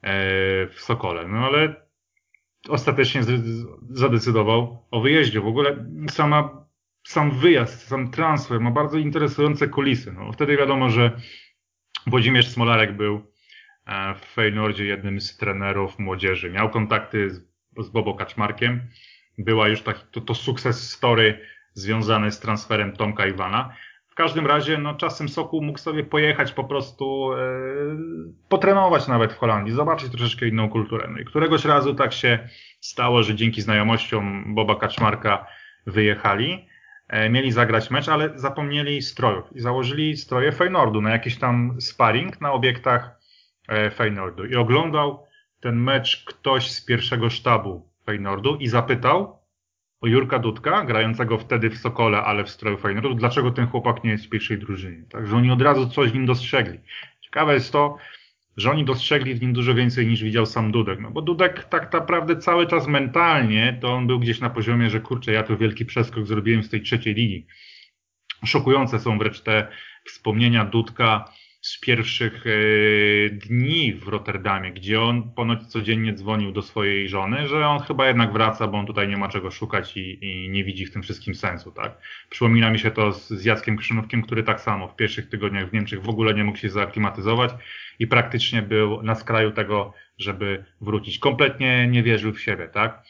w Sokole. No ale ostatecznie zadecydował o wyjeździe. W ogóle sama, sam wyjazd, sam transfer ma bardzo interesujące kulisy. No, wtedy wiadomo, że Włodzimierz Smolarek był w Feynordzie jednym z trenerów młodzieży. Miał kontakty z, z Bobo Kaczmarkiem. Była już taki, to, to success story związane z transferem Tomka Iwana. W każdym razie, no czasem Sokół mógł sobie pojechać po prostu, e, potrenować nawet w Holandii, zobaczyć troszeczkę inną kulturę. No i któregoś razu tak się stało, że dzięki znajomościom Boba Kaczmarka wyjechali, e, mieli zagrać mecz, ale zapomnieli strojów i założyli stroje Feynordu na jakiś tam sparring na obiektach e, Feynordu. I oglądał ten mecz ktoś z pierwszego sztabu Feynordu i zapytał o Jurka Dudka, grającego wtedy w Sokole, ale w stroju Feynordu, dlaczego ten chłopak nie jest w pierwszej drużynie. Także oni od razu coś w nim dostrzegli. Ciekawe jest to, że oni dostrzegli w nim dużo więcej niż widział sam Dudek. No bo Dudek tak naprawdę cały czas mentalnie, to on był gdzieś na poziomie, że kurczę, ja tu wielki przeskok zrobiłem z tej trzeciej ligi. Szokujące są wręcz te wspomnienia Dudka z pierwszych e, dni w Rotterdamie, gdzie on ponoć codziennie dzwonił do swojej żony, że on chyba jednak wraca, bo on tutaj nie ma czego szukać i, i nie widzi w tym wszystkim sensu, tak? Przypomina mi się to z, z Jackiem Krzynówkiem, który tak samo w pierwszych tygodniach w Niemczech w ogóle nie mógł się zaaklimatyzować i praktycznie był na skraju tego, żeby wrócić. Kompletnie nie wierzył w siebie, tak?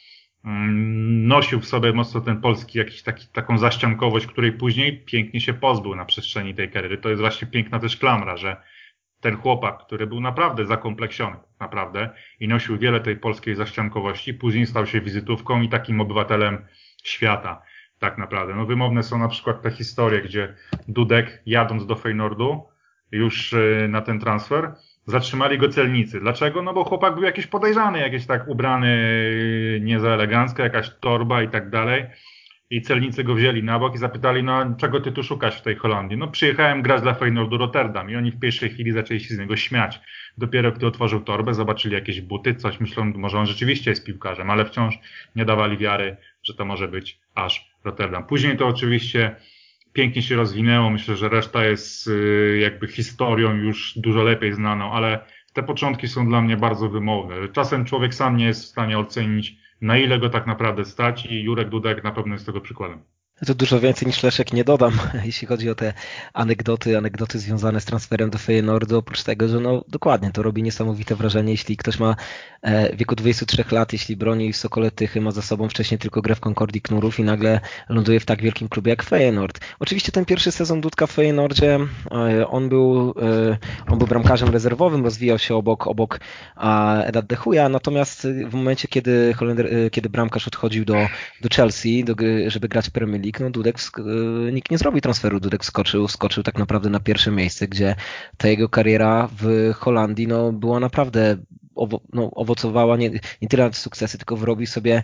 Nosił w sobie mocno ten polski, jakiś taki, taką zaściankowość, której później pięknie się pozbył na przestrzeni tej kariery. To jest właśnie piękna też klamra, że ten chłopak, który był naprawdę zakompleksiony, naprawdę, i nosił wiele tej polskiej zaściankowości, później stał się wizytówką i takim obywatelem świata, tak naprawdę. No wymowne są na przykład te historie, gdzie Dudek, jadąc do Feynordu, już na ten transfer, zatrzymali go celnicy. Dlaczego? No bo chłopak był jakiś podejrzany, jakiś tak ubrany nie za elegancko, jakaś torba i tak dalej. I celnicy go wzięli na bok i zapytali, no czego ty tu szukasz w tej Holandii? No przyjechałem grać dla Feynordu Rotterdam. I oni w pierwszej chwili zaczęli się z niego śmiać. Dopiero gdy otworzył torbę, zobaczyli jakieś buty, coś myślą, może on rzeczywiście jest piłkarzem, ale wciąż nie dawali wiary, że to może być aż Rotterdam. Później to oczywiście pięknie się rozwinęło. Myślę, że reszta jest jakby historią już dużo lepiej znaną, ale te początki są dla mnie bardzo wymowne. Czasem człowiek sam nie jest w stanie ocenić, na ile go tak naprawdę stać i Jurek Dudek na pewno jest tego przykładem. To dużo więcej niż Leszek nie dodam, jeśli chodzi o te anegdoty, anegdoty związane z transferem do Feyenoordu, oprócz tego, że no dokładnie, to robi niesamowite wrażenie, jeśli ktoś ma w wieku dwudziestu trzech lat, jeśli broni w Sokole Tychy, ma za sobą wcześniej tylko grę w Concordii Knurów i nagle ląduje w tak wielkim klubie jak Feyenoord. Oczywiście ten pierwszy sezon Dudka w Feyenoordzie, on był, on był bramkarzem rezerwowym, rozwijał się obok, obok Eda de Huya, natomiast w momencie, kiedy, Holender, kiedy bramkarz odchodził do, do Chelsea, do, żeby grać w Premier League, no Dudek, nikt nie zrobił transferu, Dudek skoczył, skoczył tak naprawdę na pierwsze miejsce, gdzie ta jego kariera w Holandii no, była naprawdę owo, no, owocowała nie, nie tyle sukcesy, tylko wyrobił sobie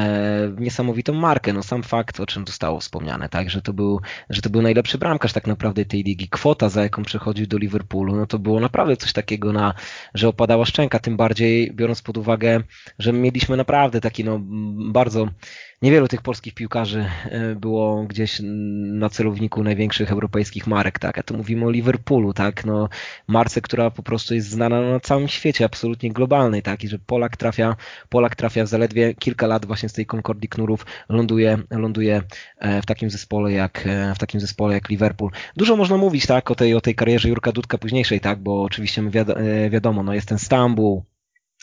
e, niesamowitą markę. No sam fakt, o czym zostało wspomniane, tak, że to był, że to był najlepszy bramkarz tak naprawdę tej ligi. Kwota, za jaką przechodził do Liverpoolu, no to było naprawdę coś takiego, na, że opadała szczęka, tym bardziej biorąc pod uwagę, że mieliśmy naprawdę taki no bardzo niewielu tych polskich piłkarzy było gdzieś na celowniku największych europejskich marek, tak? A tu mówimy o Liverpoolu, tak? No, marce, która po prostu jest znana na całym świecie, absolutnie globalnej, tak? I że Polak trafia, Polak trafia w zaledwie kilka lat właśnie z tej Concordii Knurów, ląduje, ląduje w takim zespole jak, w takim zespole jak Liverpool. Dużo można mówić, tak? O tej, o tej karierze Jurka Dudka późniejszej, tak? Bo oczywiście wiadomo, no jest ten Stambuł,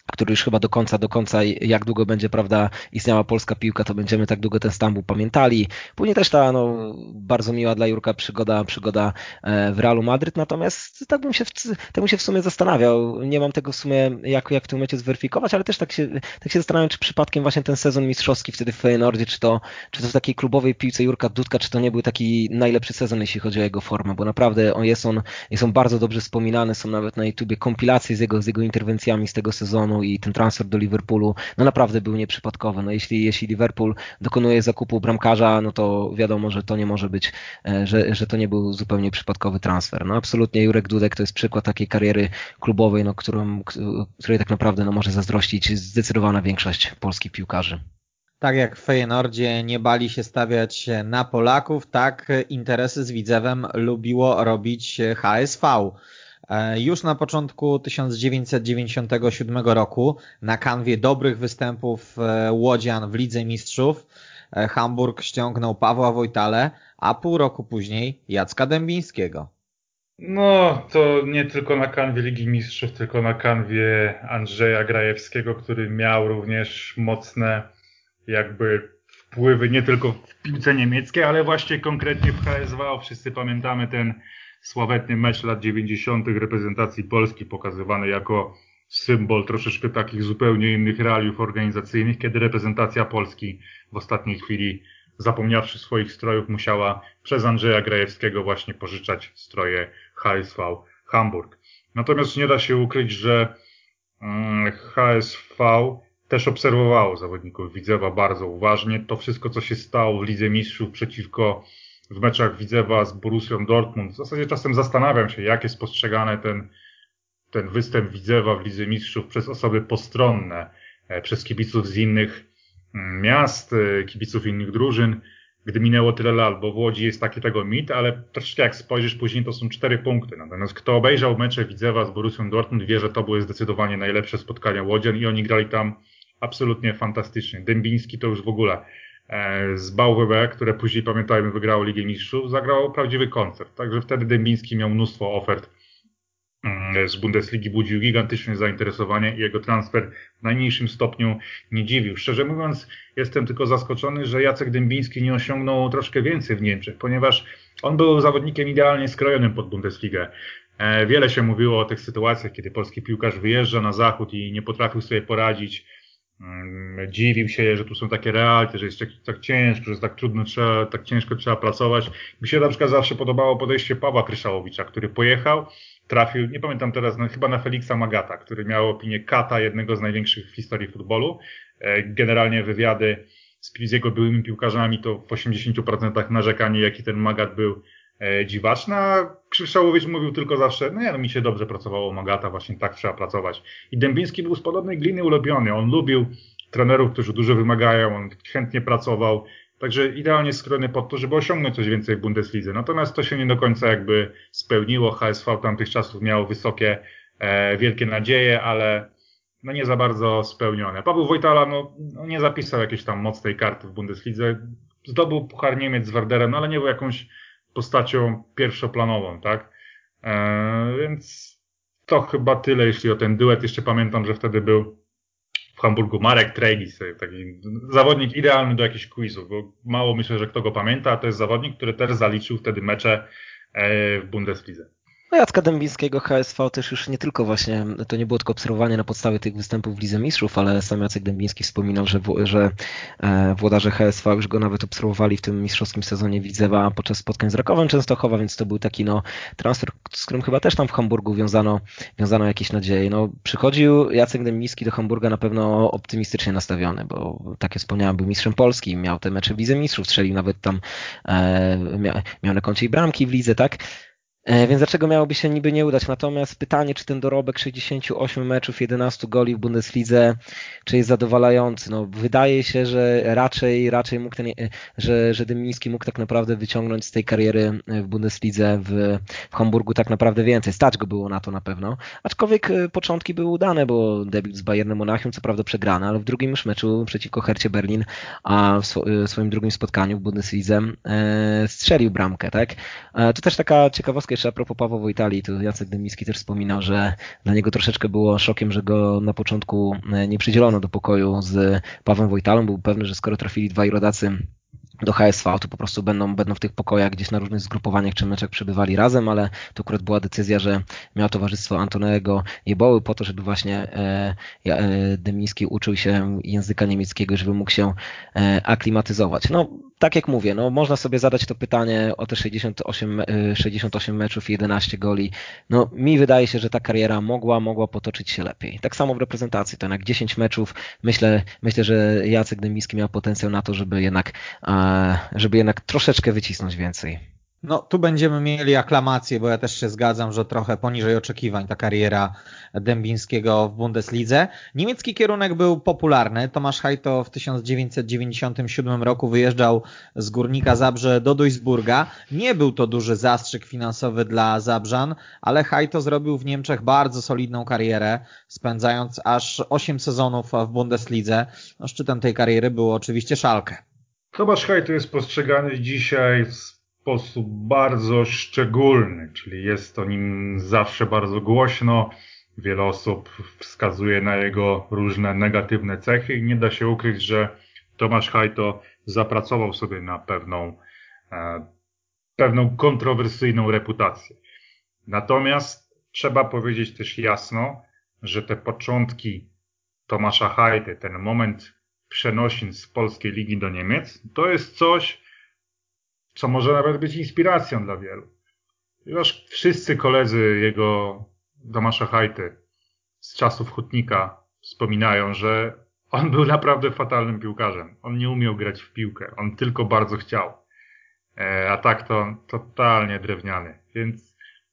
który już chyba do końca, do końca, jak długo będzie, prawda, istniała polska piłka, to będziemy tak długo ten Stambuł pamiętali. Później też ta, no, bardzo miła dla Jurka przygoda, przygoda w Realu Madryt, natomiast tak bym się, w, tak bym się w sumie zastanawiał. Nie mam tego w sumie, jak, jak w tym momencie zweryfikować, ale też tak się, tak się zastanawiam, czy przypadkiem właśnie ten sezon mistrzowski wtedy w Feyenoordzie, czy to, czy to w takiej klubowej piłce Jurka Dudka, czy to nie był taki najlepszy sezon, jeśli chodzi o jego formę, bo naprawdę on jest on, jest on bardzo dobrze wspominany, są nawet na YouTubie kompilacje z jego, z jego interwencjami z tego sezonu i ten transfer do Liverpoolu, no naprawdę był nieprzypadkowy. No jeśli, jeśli Liverpool dokonuje zakupu bramkarza, no to wiadomo, że to nie może być, że, że to nie był zupełnie przypadkowy transfer. No absolutnie Jurek Dudek to jest przykład takiej kariery klubowej, no, którą, której tak naprawdę no, może zazdrościć zdecydowana większość polskich piłkarzy. Tak jak w Feyenoordzie nie bali się stawiać na Polaków, tak interesy z Widzewem lubiło robić H S V. Już na początku tysiąc dziewięćset dziewięćdziesiątego siódmego roku na kanwie dobrych występów łodzian w Lidze Mistrzów Hamburg ściągnął Pawła Wojtalę, a pół roku później Jacka Dębińskiego. No, to nie tylko na kanwie Ligi Mistrzów, tylko na kanwie Andrzeja Grajewskiego, który miał również mocne jakby wpływy nie tylko w piłce niemieckiej, ale właśnie konkretnie w H S V. Wszyscy pamiętamy ten sławetny mecz lat dziewięćdziesiątych reprezentacji Polski, pokazywany jako symbol troszeczkę takich zupełnie innych realiów organizacyjnych, kiedy reprezentacja Polski w ostatniej chwili, zapomniawszy swoich strojów, musiała przez Andrzeja Grajewskiego właśnie pożyczać stroje H S V Hamburg. Natomiast nie da się ukryć, że H S V też obserwowało zawodników Widzewa bardzo uważnie. To wszystko, co się stało w Lidze Mistrzów przeciwko w meczach Widzewa z Borussią Dortmund. W zasadzie czasem zastanawiam się, jak jest postrzegany ten, ten występ Widzewa w Lidze Mistrzów przez osoby postronne, przez kibiców z innych miast, kibiców innych drużyn. Gdy minęło tyle lat, bo w Łodzi jest taki tego mit, ale troszeczkę jak spojrzysz później, to są cztery punkty. Natomiast kto obejrzał mecze Widzewa z Borussią Dortmund, wie, że to były zdecydowanie najlepsze spotkania łodzian i oni grali tam absolutnie fantastycznie. Dębiński to już w ogóle z Bałwebe, które później, pamiętajmy, wygrało Ligę Mistrzów, zagrał prawdziwy koncert. Także wtedy Dębiński miał mnóstwo ofert z Bundesligi, budził gigantyczne zainteresowanie i jego transfer w najmniejszym stopniu nie dziwił. Szczerze mówiąc, jestem tylko zaskoczony, że Jacek Dębiński nie osiągnął troszkę więcej w Niemczech, ponieważ on był zawodnikiem idealnie skrojonym pod Bundesligę. Wiele się mówiło o tych sytuacjach, kiedy polski piłkarz wyjeżdża na zachód i nie potrafił sobie poradzić. Dziwił się, że tu są takie realia, że jest tak, tak ciężko, że jest tak trudno, trzeba, tak ciężko trzeba pracować. Mi się na przykład zawsze podobało podejście Pawła Kryszałowicza, który pojechał, trafił, nie pamiętam teraz, no, chyba na Feliksa Magata, który miał opinię kata, jednego z największych w historii futbolu. Generalnie wywiady z jego byłymi piłkarzami to w osiemdziesięciu procentach narzekanie, jaki ten Magat był dziwaczny, a Kryszałowicz mówił tylko zawsze, no ja, no mi się dobrze pracowało Magata, właśnie tak trzeba pracować. I Dębiński był z podobnej gliny ulepiony, on lubił trenerów, którzy dużo wymagają, on chętnie pracował, także idealnie skrojony pod to, żeby osiągnąć coś więcej w Bundeslidze. Natomiast to się nie do końca jakby spełniło, H S V tamtych czasów miało wysokie, e, wielkie nadzieje, ale no nie za bardzo spełnione. Paweł Wojtala no, no nie zapisał jakiejś tam mocnej karty w Bundeslidze, zdobył Puchar Niemiec z Werderem, no ale nie był jakąś postacią pierwszoplanową, tak? Eee, więc to chyba tyle, jeśli o ten duet. Jeszcze pamiętam, że wtedy był w Hamburgu Marek Trejgis, taki zawodnik idealny do jakichś quizów, bo mało myślę, że kto go pamięta, a to jest zawodnik, który też zaliczył wtedy mecze w Bundeslidze. No Jacka Dębińskiego H S V też już nie tylko właśnie, to nie było tylko obserwowanie na podstawie tych występów w Lidze Mistrzów, ale sam Jacek Dębiński wspominał, że, że włodarze H S V już go nawet obserwowali w tym mistrzowskim sezonie Widzewa podczas spotkań z Rakowem Częstochowa, więc to był taki no transfer, z którym chyba też tam w Hamburgu wiązano, wiązano jakieś nadzieje. No przychodził Jacek Dębiński do Hamburga na pewno optymistycznie nastawiony, bo tak jak wspomniałem, był mistrzem Polski, miał te mecze w Lidze Mistrzów, strzelił nawet tam, e, miał, miał na koncie i bramki w lidze, tak? Więc dlaczego miałoby się niby nie udać? Natomiast pytanie, czy ten dorobek sześćdziesięciu ośmiu meczów, jedenastu goli w Bundeslidze, czy jest zadowalający? No, wydaje się, że raczej, raczej mógł ten, że, że Dębiński mógł tak naprawdę wyciągnąć z tej kariery w Bundeslidze w, w Hamburgu tak naprawdę więcej. Stać go było na to na pewno. Aczkolwiek początki były udane, bo debiut z Bayernem Monachium co prawda przegrany, ale w drugim już meczu przeciwko Hercie Berlin, a w, sw- w swoim drugim spotkaniu w Bundeslidze e, strzelił bramkę, tak? E, to też taka ciekawostka jeszcze a propos Pawła Wojtali, to Jacek Dębicki też wspominał, że dla niego troszeczkę było szokiem, że go na początku nie przydzielono do pokoju z Pawłem Wojtalą. Był pewny, że skoro trafili dwaj rodacy do H S V, to po prostu będą, będą w tych pokojach gdzieś na różnych zgrupowaniach czy meczach przebywali razem, ale to akurat była decyzja, że miał towarzystwo Antonego Jeboły po to, żeby właśnie e, e, Dębicki uczył się języka niemieckiego, żeby mógł się e, aklimatyzować. No, tak jak mówię, no można sobie zadać to pytanie o te sześćdziesiąt osiem, sześćdziesiąt osiem meczów i jedenaście goli. No mi wydaje się, że ta kariera mogła, mogła potoczyć się lepiej. Tak samo w reprezentacji, to jednak dziesięć meczów. Myślę, myślę, że Jacek Dębicki miał potencjał na to, żeby jednak, żeby jednak troszeczkę wycisnąć więcej. No, tu będziemy mieli aklamację, bo ja też się zgadzam, że trochę poniżej oczekiwań ta kariera Dębińskiego w Bundeslidze. Niemiecki kierunek był popularny. Tomasz Hajto w tysiąc dziewięćset dziewięćdziesiątym siódmym roku wyjeżdżał z Górnika Zabrze do Duisburga. Nie był to duży zastrzyk finansowy dla Zabrzan, ale Hajto zrobił w Niemczech bardzo solidną karierę, spędzając aż osiem sezonów w Bundeslidze. No, szczytem tej kariery było oczywiście Schalke. Tomasz Hajto jest postrzegany dzisiaj w sposób bardzo szczególny, czyli jest o nim zawsze bardzo głośno. Wiele osób wskazuje na jego różne negatywne cechy i nie da się ukryć, że Tomasz Hajto zapracował sobie na pewną, e, pewną kontrowersyjną reputację. Natomiast trzeba powiedzieć też jasno, że te początki Tomasza Hajty, ten moment przenosin z polskiej ligi do Niemiec, to jest coś, co może nawet być inspiracją dla wielu. Ponieważ wszyscy koledzy jego, Tomasza Hajty, z czasów Hutnika wspominają, że on był naprawdę fatalnym piłkarzem. On nie umiał grać w piłkę. On tylko bardzo chciał. A tak to totalnie drewniany. Więc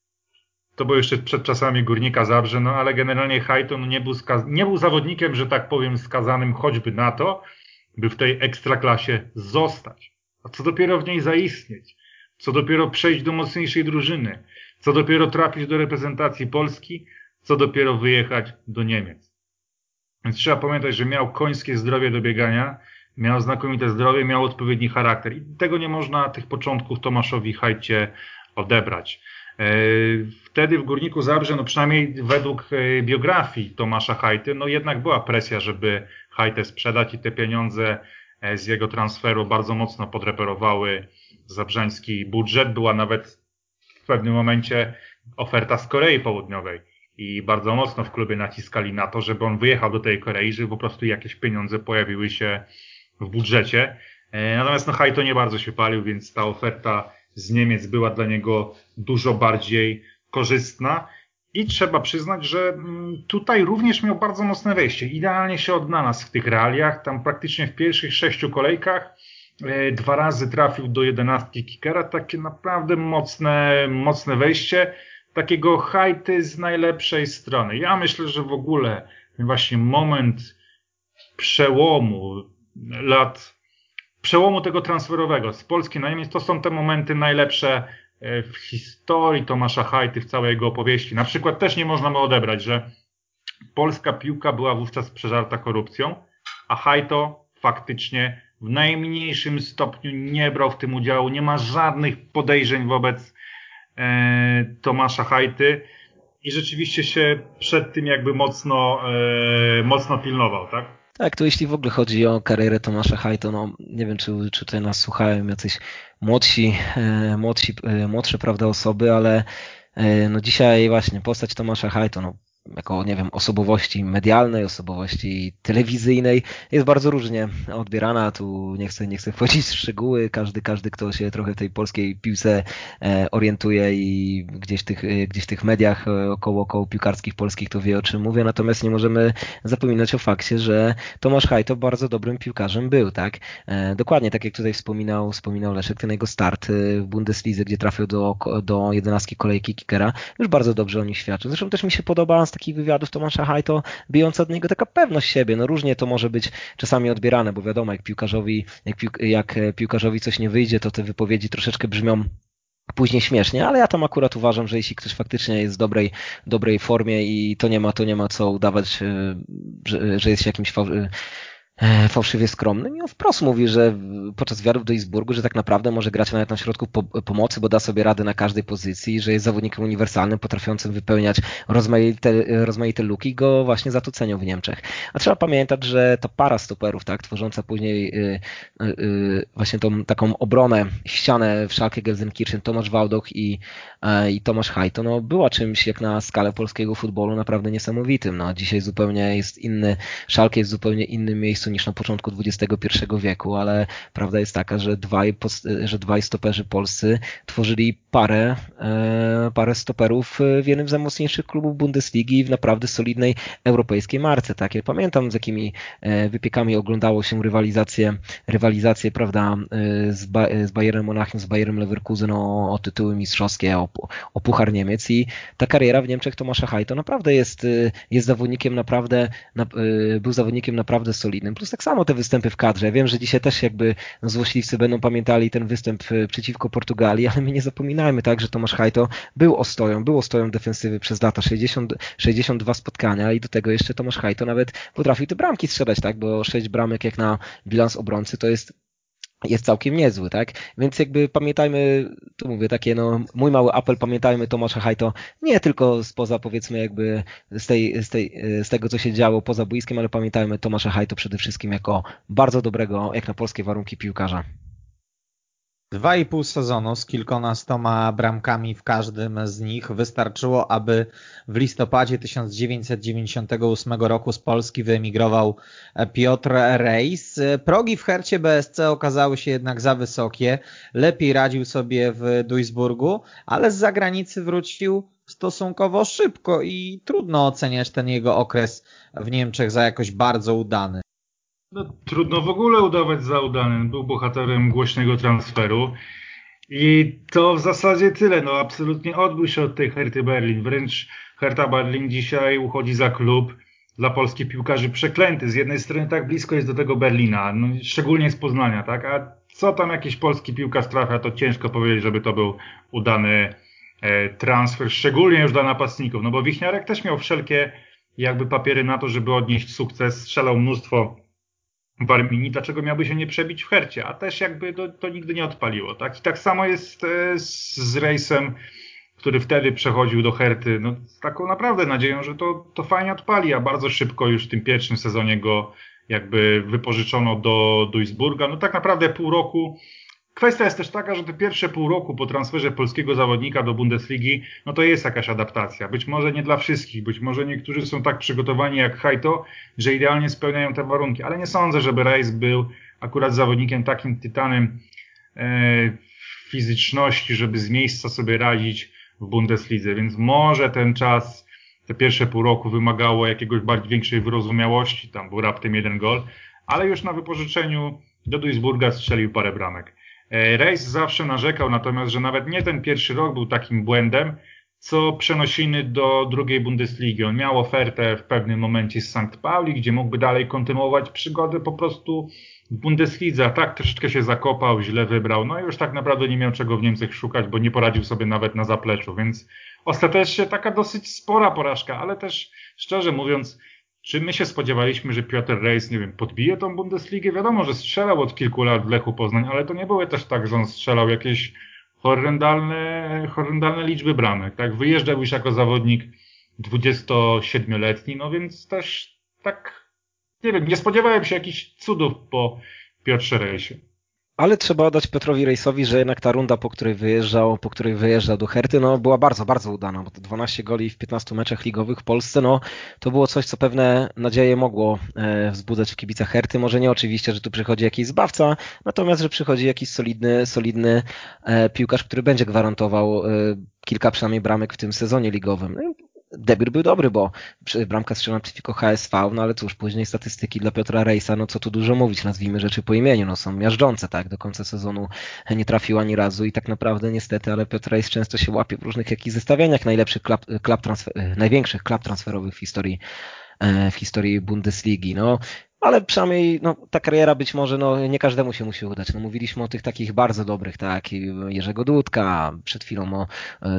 to było jeszcze przed czasami Górnika Zabrze, no ale generalnie Hajto no nie, był skaz- nie był zawodnikiem, że tak powiem, skazanym choćby na to, by w tej ekstraklasie zostać. A co dopiero w niej zaistnieć? Co dopiero przejść do mocniejszej drużyny? Co dopiero trafić do reprezentacji Polski? Co dopiero wyjechać do Niemiec? Więc trzeba pamiętać, że miał końskie zdrowie do biegania, miał znakomite zdrowie, miał odpowiedni charakter. I tego nie można tych początków Tomaszowi Hajcie odebrać. Wtedy w Górniku Zabrze, no przynajmniej według biografii Tomasza Hajty, no jednak była presja, żeby Hajtę sprzedać i te pieniądze z jego transferu bardzo mocno podreperowały zabrzański budżet. Była nawet w pewnym momencie oferta z Korei Południowej i bardzo mocno w klubie naciskali na to, żeby on wyjechał do tej Korei, żeby po prostu jakieś pieniądze pojawiły się w budżecie. Natomiast no Hajto nie bardzo się palił, więc ta oferta z Niemiec była dla niego dużo bardziej korzystna i trzeba przyznać, że tutaj również miał bardzo mocne wejście. Idealnie się odnalazł w tych realiach. Tam praktycznie w pierwszych sześciu kolejkach dwa razy trafił do jedenastki kickera. Takie naprawdę mocne, mocne wejście. Takiego Hajty z najlepszej strony. Ja myślę, że w ogóle ten właśnie moment przełomu lat, przełomu tego transferowego z Polski na Niemiec, to są te momenty najlepsze w historii Tomasza Hajty, w całej jego opowieści. Na przykład też nie można mu odebrać, że polska piłka była wówczas przeżarta korupcją, a Hajto faktycznie w najmniejszym stopniu nie brał w tym udziału. Nie ma żadnych podejrzeń wobec e, Tomasza Hajty i rzeczywiście się przed tym jakby mocno, e, mocno pilnował, tak? Tak, to jeśli w ogóle chodzi o karierę Tomasza Hajto, no nie wiem, czy, czy tutaj nas słuchają jacyś młodsi, e, młodsi e, młodsze, prawda, osoby, ale e, no dzisiaj właśnie postać Tomasza Hajto, no jako, nie wiem, osobowości medialnej, osobowości telewizyjnej jest bardzo różnie odbierana. Tu nie chcę, nie chcę wchodzić w szczegóły. Każdy, każdy, kto się trochę w tej polskiej piłce orientuje i gdzieś w tych, gdzieś w tych mediach około, około piłkarskich polskich to wie, o czym mówię. Natomiast nie możemy zapominać o fakcie, że Tomasz Hajto bardzo dobrym piłkarzem był, tak? Dokładnie tak jak tutaj wspominał, wspominał Leszek, ten jego start w Bundeslidze, gdzie trafił do, do jedenastki kolejki kickera, już bardzo dobrze o nich świadczył. Zresztą też mi się podoba z takich wywiadów Tomasza Hajto bijąca od niego taka pewność siebie. No różnie to może być czasami odbierane, bo wiadomo, jak piłkarzowi, jak, pił, jak piłkarzowi coś nie wyjdzie, to te wypowiedzi troszeczkę brzmią później śmiesznie, ale ja tam akurat uważam, że jeśli ktoś faktycznie jest w dobrej, dobrej formie i to nie ma, to nie ma co udawać, że, że jest się jakimś fałszywie skromnym i on wprost mówi, że podczas wywiadów do Duisburgu, że tak naprawdę może grać nawet na środku po- pomocy, bo da sobie radę na każdej pozycji, że jest zawodnikiem uniwersalnym, potrafiącym wypełniać rozmaite, rozmaite luki, go właśnie za to cenią w Niemczech. A trzeba pamiętać, że ta para stoperów, tak, tworząca później yy, yy, właśnie tą taką obronę, ścianę w Schalke Gelsenkirchen, Tomasz Wałdoch i, yy, i Tomasz Hajto, no była czymś jak na skalę polskiego futbolu naprawdę niesamowitym. No, dzisiaj zupełnie jest inny, Schalke jest w zupełnie innym miejscu niż na początku dwudziestego pierwszego wieku, ale prawda jest taka, że dwaj, że dwaj stoperzy polscy tworzyli parę, parę stoperów w jednym z najmocniejszych klubów Bundesligi w naprawdę solidnej europejskiej marce. Tak? Ja pamiętam, z jakimi wypiekami oglądało się rywalizację, rywalizację prawda, z, ba, z Bayernem Monachium, z Bayerem Leverkusen o, o tytuły mistrzowskie, o, o Puchar Niemiec i ta kariera w Niemczech Tomasza Hajto naprawdę jest, jest zawodnikiem naprawdę, był zawodnikiem naprawdę solidnym. Plus tak samo te występy w kadrze. Ja wiem, że dzisiaj też jakby no, złośliwcy będą pamiętali ten występ przeciwko Portugalii, ale my nie zapominajmy, tak, że Tomasz Hajto był ostoją, był ostoją defensywy przez lata, sześćdziesiąt, sześćdziesiąt dwa spotkania i do tego jeszcze Tomasz Hajto nawet potrafił te bramki strzelać, tak, bo sześć bramek jak na bilans obrońcy to jest jest całkiem niezły, tak? Więc jakby pamiętajmy, tu mówię takie, no mój mały apel, pamiętajmy Tomasza Hajto nie tylko spoza powiedzmy jakby z, tej, z, tej, z tego, co się działo poza boiskiem, ale pamiętajmy Tomasza Hajto przede wszystkim jako bardzo dobrego, jak na polskie warunki piłkarza. Dwa i pół sezonu z kilkunastoma bramkami w każdym z nich wystarczyło, aby w listopadzie tysiąc dziewięćset dziewięćdziesiątego ósmego roku z Polski wyemigrował Piotr Rejs. Progi w Hercie B S C okazały się jednak za wysokie. Lepiej radził sobie w Duisburgu, ale z zagranicy wrócił stosunkowo szybko i trudno oceniać ten jego okres w Niemczech za jakoś bardzo udany. No, trudno w ogóle udawać za udanym. Był bohaterem głośnego transferu i to w zasadzie tyle. No, absolutnie odbił się od tej Herty Berlin. Wręcz Hertha Berlin dzisiaj uchodzi za klub dla polskich piłkarzy przeklęty. Z jednej strony tak blisko jest do tego Berlina, no, szczególnie z Poznania, tak? A co tam jakiś polski piłkarz trafia, to ciężko powiedzieć, żeby to był udany e, transfer, szczególnie już dla napastników. No bo Wichniarek też miał wszelkie jakby papiery na to, żeby odnieść sukces. Strzelał mnóstwo w Arminii, dlaczego miałby się nie przebić w Hercie, a też jakby to, to nigdy nie odpaliło, tak? I tak samo jest z, z Rejsem, który wtedy przechodził do Herty, no z taką naprawdę nadzieją, że to, to fajnie odpali, a bardzo szybko już w tym pierwszym sezonie go jakby wypożyczono do Duisburga, no tak naprawdę pół roku. Kwestia jest też taka, że te pierwsze pół roku po transferze polskiego zawodnika do Bundesligi, no to jest jakaś adaptacja. Być może nie dla wszystkich, być może niektórzy są tak przygotowani jak Hajto, że idealnie spełniają te warunki, ale nie sądzę, żeby Reis był akurat zawodnikiem takim tytanem e, fizyczności, żeby z miejsca sobie radzić w Bundeslidze, więc może ten czas, te pierwsze pół roku wymagało jakiegoś bardziej większej wyrozumiałości, tam był raptem jeden gol, ale już na wypożyczeniu do Duisburga strzelił parę bramek. Reis zawsze narzekał natomiast, że nawet nie ten pierwszy rok był takim błędem, co przenosiny do drugiej Bundesligi. On miał ofertę w pewnym momencie z Sankt Pauli, gdzie mógłby dalej kontynuować przygodę po prostu w Bundeslidze, a tak troszeczkę się zakopał, źle wybrał, no i już tak naprawdę nie miał czego w Niemczech szukać, bo nie poradził sobie nawet na zapleczu, więc ostatecznie taka dosyć spora porażka, ale też szczerze mówiąc, czy my się spodziewaliśmy, że Piotr Rejs, nie wiem, podbije tą Bundesligę? Wiadomo, że strzelał od kilku lat w Lechu Poznań, ale to nie były też tak, że on strzelał jakieś horrendalne, horrendalne liczby bramek, tak? Wyjeżdżał już jako zawodnik dwudziestosiedmioletni, no więc też tak, nie wiem, nie spodziewałem się jakichś cudów po Piotrze Rejsie. Ale trzeba oddać Piotrowi Rejsowi, że jednak ta runda, po której wyjeżdżał, po której wyjeżdżał do Herty, no była bardzo, bardzo udana, bo to dwanaście goli w piętnastu meczach ligowych w Polsce, no to było coś, co pewne nadzieje mogło e, wzbudzać w kibicach Herty. Może nie oczywiście, że tu przychodzi jakiś zbawca, natomiast, że przychodzi jakiś solidny, solidny e, piłkarz, który będzie gwarantował e, kilka przynajmniej bramek w tym sezonie ligowym. No debiut był dobry, bo bramka strzelona przeciwko H S V, no ale cóż, później statystyki dla Piotra Rejsa, no co tu dużo mówić, nazwijmy rzeczy po imieniu, no są miażdżące, tak, do końca sezonu nie trafił ani razu i tak naprawdę niestety, ale Piotr Rejs często się łapie w różnych jakichś zestawieniach najlepszych klub, klub transfer, największych klub transferowych w historii, w historii Bundesligi, no. ale przynajmniej no, ta kariera być może no, nie każdemu się musi udać. No, mówiliśmy o tych takich bardzo dobrych, tak, Jerzego Dudka, przed chwilą o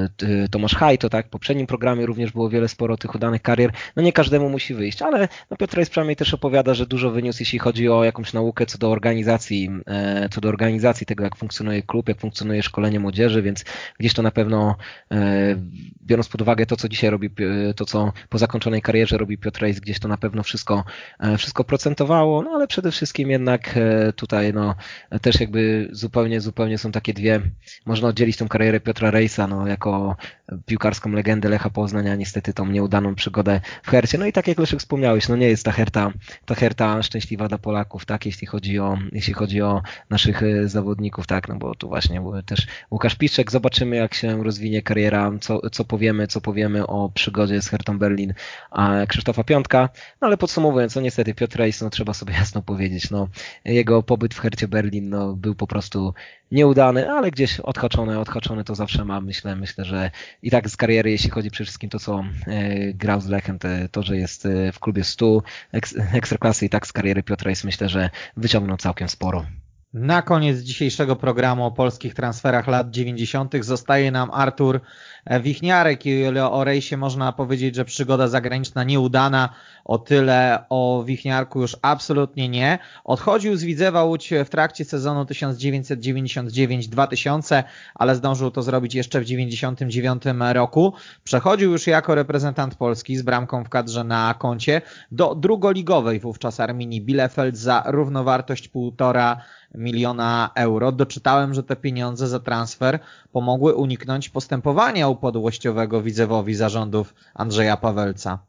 y, Tomasz Hajto, tak, w poprzednim programie również było wiele sporo tych udanych karier. No nie każdemu musi wyjść, ale no, Piotr Rejs przynajmniej też opowiada, że dużo wyniósł, jeśli chodzi o jakąś naukę co do organizacji, e, co do organizacji tego, jak funkcjonuje klub, jak funkcjonuje szkolenie młodzieży, więc gdzieś to na pewno, e, biorąc pod uwagę to, co dzisiaj robi, to, co po zakończonej karierze robi Piotr Rejs, gdzieś to na pewno wszystko, e, wszystko procentowało, no ale przede wszystkim jednak e, tutaj no, też jakby zupełnie, zupełnie są takie dwie, można oddzielić tą karierę Piotra Rejsa, no, jako piłkarską legendę Lecha Poznań, a niestety tą nieudaną przygodę w Hercie. No i tak jak Leszek wspomniałeś, no nie jest ta Herta, ta Herta szczęśliwa dla Polaków, tak, jeśli chodzi o, jeśli chodzi o naszych zawodników, tak, no bo tu właśnie był też Łukasz Piszczek, zobaczymy jak się rozwinie kariera, co, co powiemy, co powiemy o przygodzie z Hertą Berlin a Krzysztofa Piątka, no ale podsumowując, no niestety Piotr Rejs, no trzeba sobie jasno powiedzieć, no jego pobyt w Hercie Berlin, no był po prostu nieudany, ale gdzieś odhaczone, odhaczone to zawsze ma, myślę, myślę, że i tak z kariery, jeśli chodzi przede wszystkim to, co e, grał z Lechem, to, to że jest w klubie stu eks, Ekstraklasy i tak z kariery Piotr Rejs, myślę, że wyciągnął całkiem sporo. Na koniec dzisiejszego programu o polskich transferach lat dziewięćdziesiątych zostaje nam Artur Wichniarek i o Rejsie można powiedzieć, że przygoda zagraniczna nieudana, o tyle o Wichniarku już absolutnie nie. Odchodził z Widzewa Łódź w trakcie sezonu tysiąc dziewięćset dziewięćdziesiąt dziewięć dwa tysiące, ale zdążył to zrobić jeszcze w dziewięćdziesiątym dziewiątym roku. Przechodził już jako reprezentant Polski z bramką w kadrze na koncie do drugoligowej wówczas Arminii Bielefeld za równowartość półtora miliona euro. Doczytałem, że te pieniądze za transfer pomogły uniknąć postępowania upadłościowego Widzewowi zarządów Andrzeja Pawelca.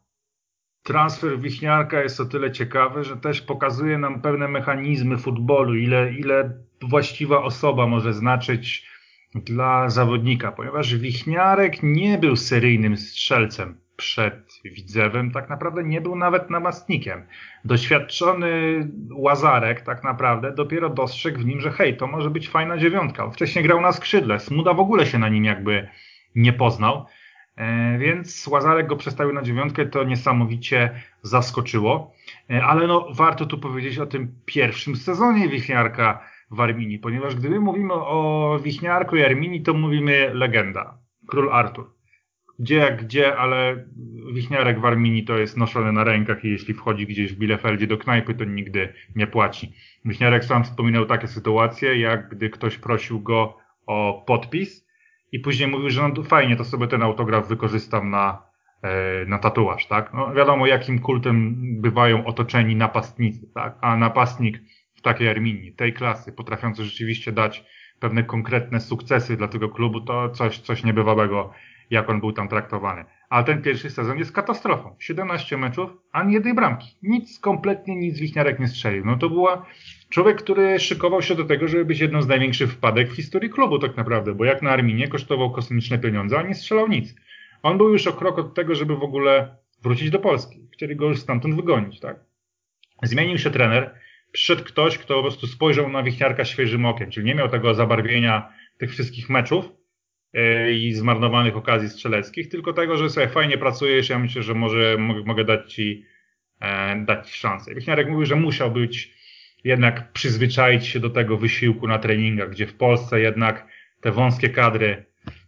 Transfer Wichniarka jest o tyle ciekawy, że też pokazuje nam pewne mechanizmy futbolu, ile, ile właściwa osoba może znaczyć dla zawodnika, ponieważ Wichniarek nie był seryjnym strzelcem przed Widzewem, tak naprawdę nie był nawet napastnikiem. Doświadczony Łazarek tak naprawdę dopiero dostrzegł w nim, że hej, to może być fajna dziewiątka. On wcześniej grał na skrzydle, Smuda w ogóle się na nim jakby nie poznał, e, więc Łazarek go przestawił na dziewiątkę, to niesamowicie zaskoczyło. E, ale no warto tu powiedzieć o tym pierwszym sezonie Wichniarka w Arminii, ponieważ gdy mówimy o Wichniarku i Arminii, to mówimy legenda, król Artur. Gdzie jak gdzie, ale Wichniarek w Arminii to jest noszony na rękach i jeśli wchodzi gdzieś w Bielefeldzie do knajpy, to nigdy nie płaci. Wichniarek sam wspominał takie sytuacje, jak gdy ktoś prosił go o podpis i później mówił, że no fajnie, to sobie ten autograf wykorzystam na, na tatuaż, tak? No wiadomo, jakim kultem bywają otoczeni napastnicy, tak? A napastnik w takiej Arminii, tej klasy, potrafiący rzeczywiście dać pewne konkretne sukcesy dla tego klubu, to coś, coś niebywałego, jak on był tam traktowany. Ale ten pierwszy sezon jest katastrofą. siedemnaście meczów, ani jednej bramki. Nic, kompletnie nic Wichniarek nie strzelił. No to była człowiek, który szykował się do tego, żeby być jedną z największych wpadek w historii klubu tak naprawdę, bo jak na Arminię kosztował kosmiczne pieniądze, a nie strzelał nic. On był już o krok od tego, żeby w ogóle wrócić do Polski. Chcieli go już stamtąd wygonić, tak? Zmienił się trener, przyszedł ktoś, kto po prostu spojrzał na Wichniarka świeżym okiem, czyli nie miał tego zabarwienia tych wszystkich meczów i zmarnowanych okazji strzeleckich, tylko tego, że sobie fajnie pracujesz, ja myślę, że może mogę dać ci, e, dać ci szansę. Wichniarek mówił, że musiał być jednak przyzwyczaić się do tego wysiłku na treningach, gdzie w Polsce jednak te wąskie kadry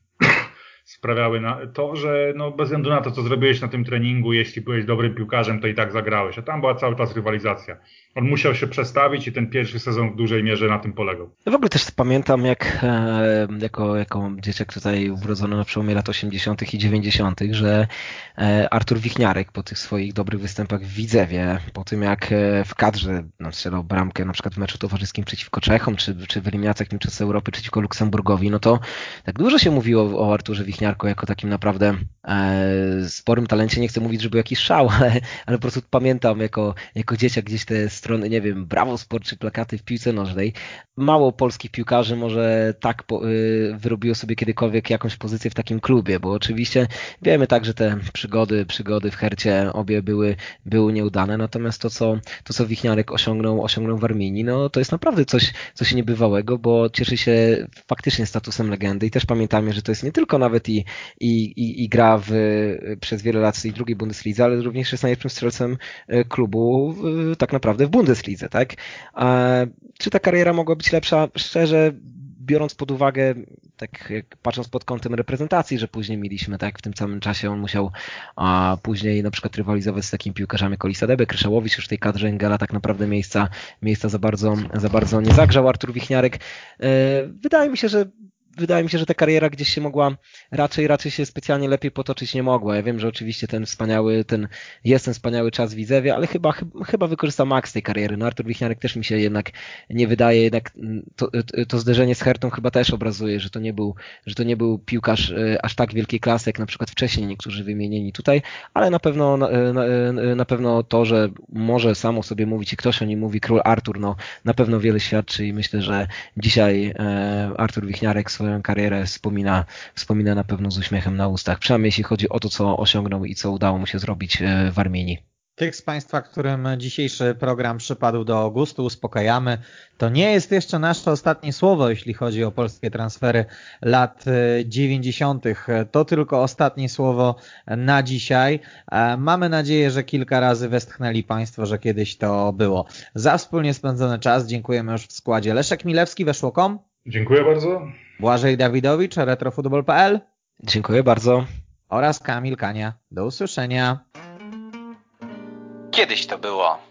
sprawiały na to, że no bez względu na to, co zrobiłeś na tym treningu, jeśli byłeś dobrym piłkarzem, to i tak zagrałeś. A tam była cały czas rywalizacja. On musiał się przestawić i ten pierwszy sezon w dużej mierze na tym polegał. Ja w ogóle też pamiętam, jak e, jako, jako dzieciak tutaj urodzony na przełomie lat osiemdziesiątych i dziewięćdziesiątych, że e, Artur Wichniarek po tych swoich dobrych występach w Widzewie, po tym jak e, w kadrze no, strzelał bramkę na przykład w meczu towarzyskim przeciwko Czechom, czy, czy w eliminacjach Mistrzostw Europy przeciwko Luksemburgowi, no to tak dużo się mówiło o Arturze Wichniarku jako takim naprawdę e, sporym talencie. Nie chcę mówić, że był jakiś szał, ale, ale po prostu pamiętam jako, jako dzieciak gdzieś te strony, nie wiem, Brawo Sport czy plakaty w piłce nożnej. Mało polskich piłkarzy może tak po, y, wyrobiło sobie kiedykolwiek jakąś pozycję w takim klubie, bo oczywiście wiemy tak, że te przygody, przygody w Hercie obie były, były nieudane, natomiast to, co, to, co Wichniarek osiągnął, osiągnął w Arminii, no to jest naprawdę coś, coś niebywałego, bo cieszy się faktycznie statusem legendy i też pamiętajmy, że to jest nie tylko nawet i i, i, i, i gra w, przez wiele lat w tej drugiej Bundeslidze, ale również jest najlepszym strzelcem klubu tak naprawdę w Bundeslidze, tak? A czy ta kariera mogła być lepsza? Szczerze, biorąc pod uwagę, tak jak patrząc pod kątem reprezentacji, że później mieliśmy, tak, w tym samym czasie on musiał a później na przykład rywalizować z takimi piłkarzami jak Olisa Debe, Kryszałowicz, już w tej kadrze Engela tak naprawdę miejsca, miejsca za bardzo, za bardzo nie zagrzał. Artur Wichniarek. Wydaje mi się, że Wydaje mi się, że ta kariera gdzieś się mogła raczej, raczej się specjalnie lepiej potoczyć nie mogła. Ja wiem, że oczywiście ten wspaniały, ten jest ten wspaniały czas w Widzewie, ale chyba, chyba, chyba wykorzystał maks tej kariery. No Artur Wichniarek też mi się jednak nie wydaje, jednak to, to zderzenie z Hertą chyba też obrazuje, że to nie był, że to nie był piłkarz aż tak wielkiej klasy, jak na przykład wcześniej niektórzy wymienieni tutaj, ale na pewno, na, na, na pewno to, że może samo sobie mówić i ktoś o nim mówi, król Artur, no na pewno wiele świadczy i myślę, że dzisiaj e, Artur Wichniarek swoją karierę wspomina, wspomina na pewno z uśmiechem na ustach, przynajmniej jeśli chodzi o to, co osiągnął i co udało mu się zrobić w Armenii. Tych z Państwa, którym dzisiejszy program przypadł do gustu, uspokajamy. To nie jest jeszcze nasze ostatnie słowo, jeśli chodzi o polskie transfery lat dziewięćdziesiątych. To tylko ostatnie słowo na dzisiaj. Mamy nadzieję, że kilka razy westchnęli Państwo, że kiedyś to było. Za wspólnie spędzony czas dziękujemy już w składzie Leszek Milewski, weszło kropka com. Dziękuję bardzo. Błażej Dawidowicz, retrofutbol kropka pe el. Dziękuję bardzo. Oraz Kamil Kania. Do usłyszenia. Kiedyś to było.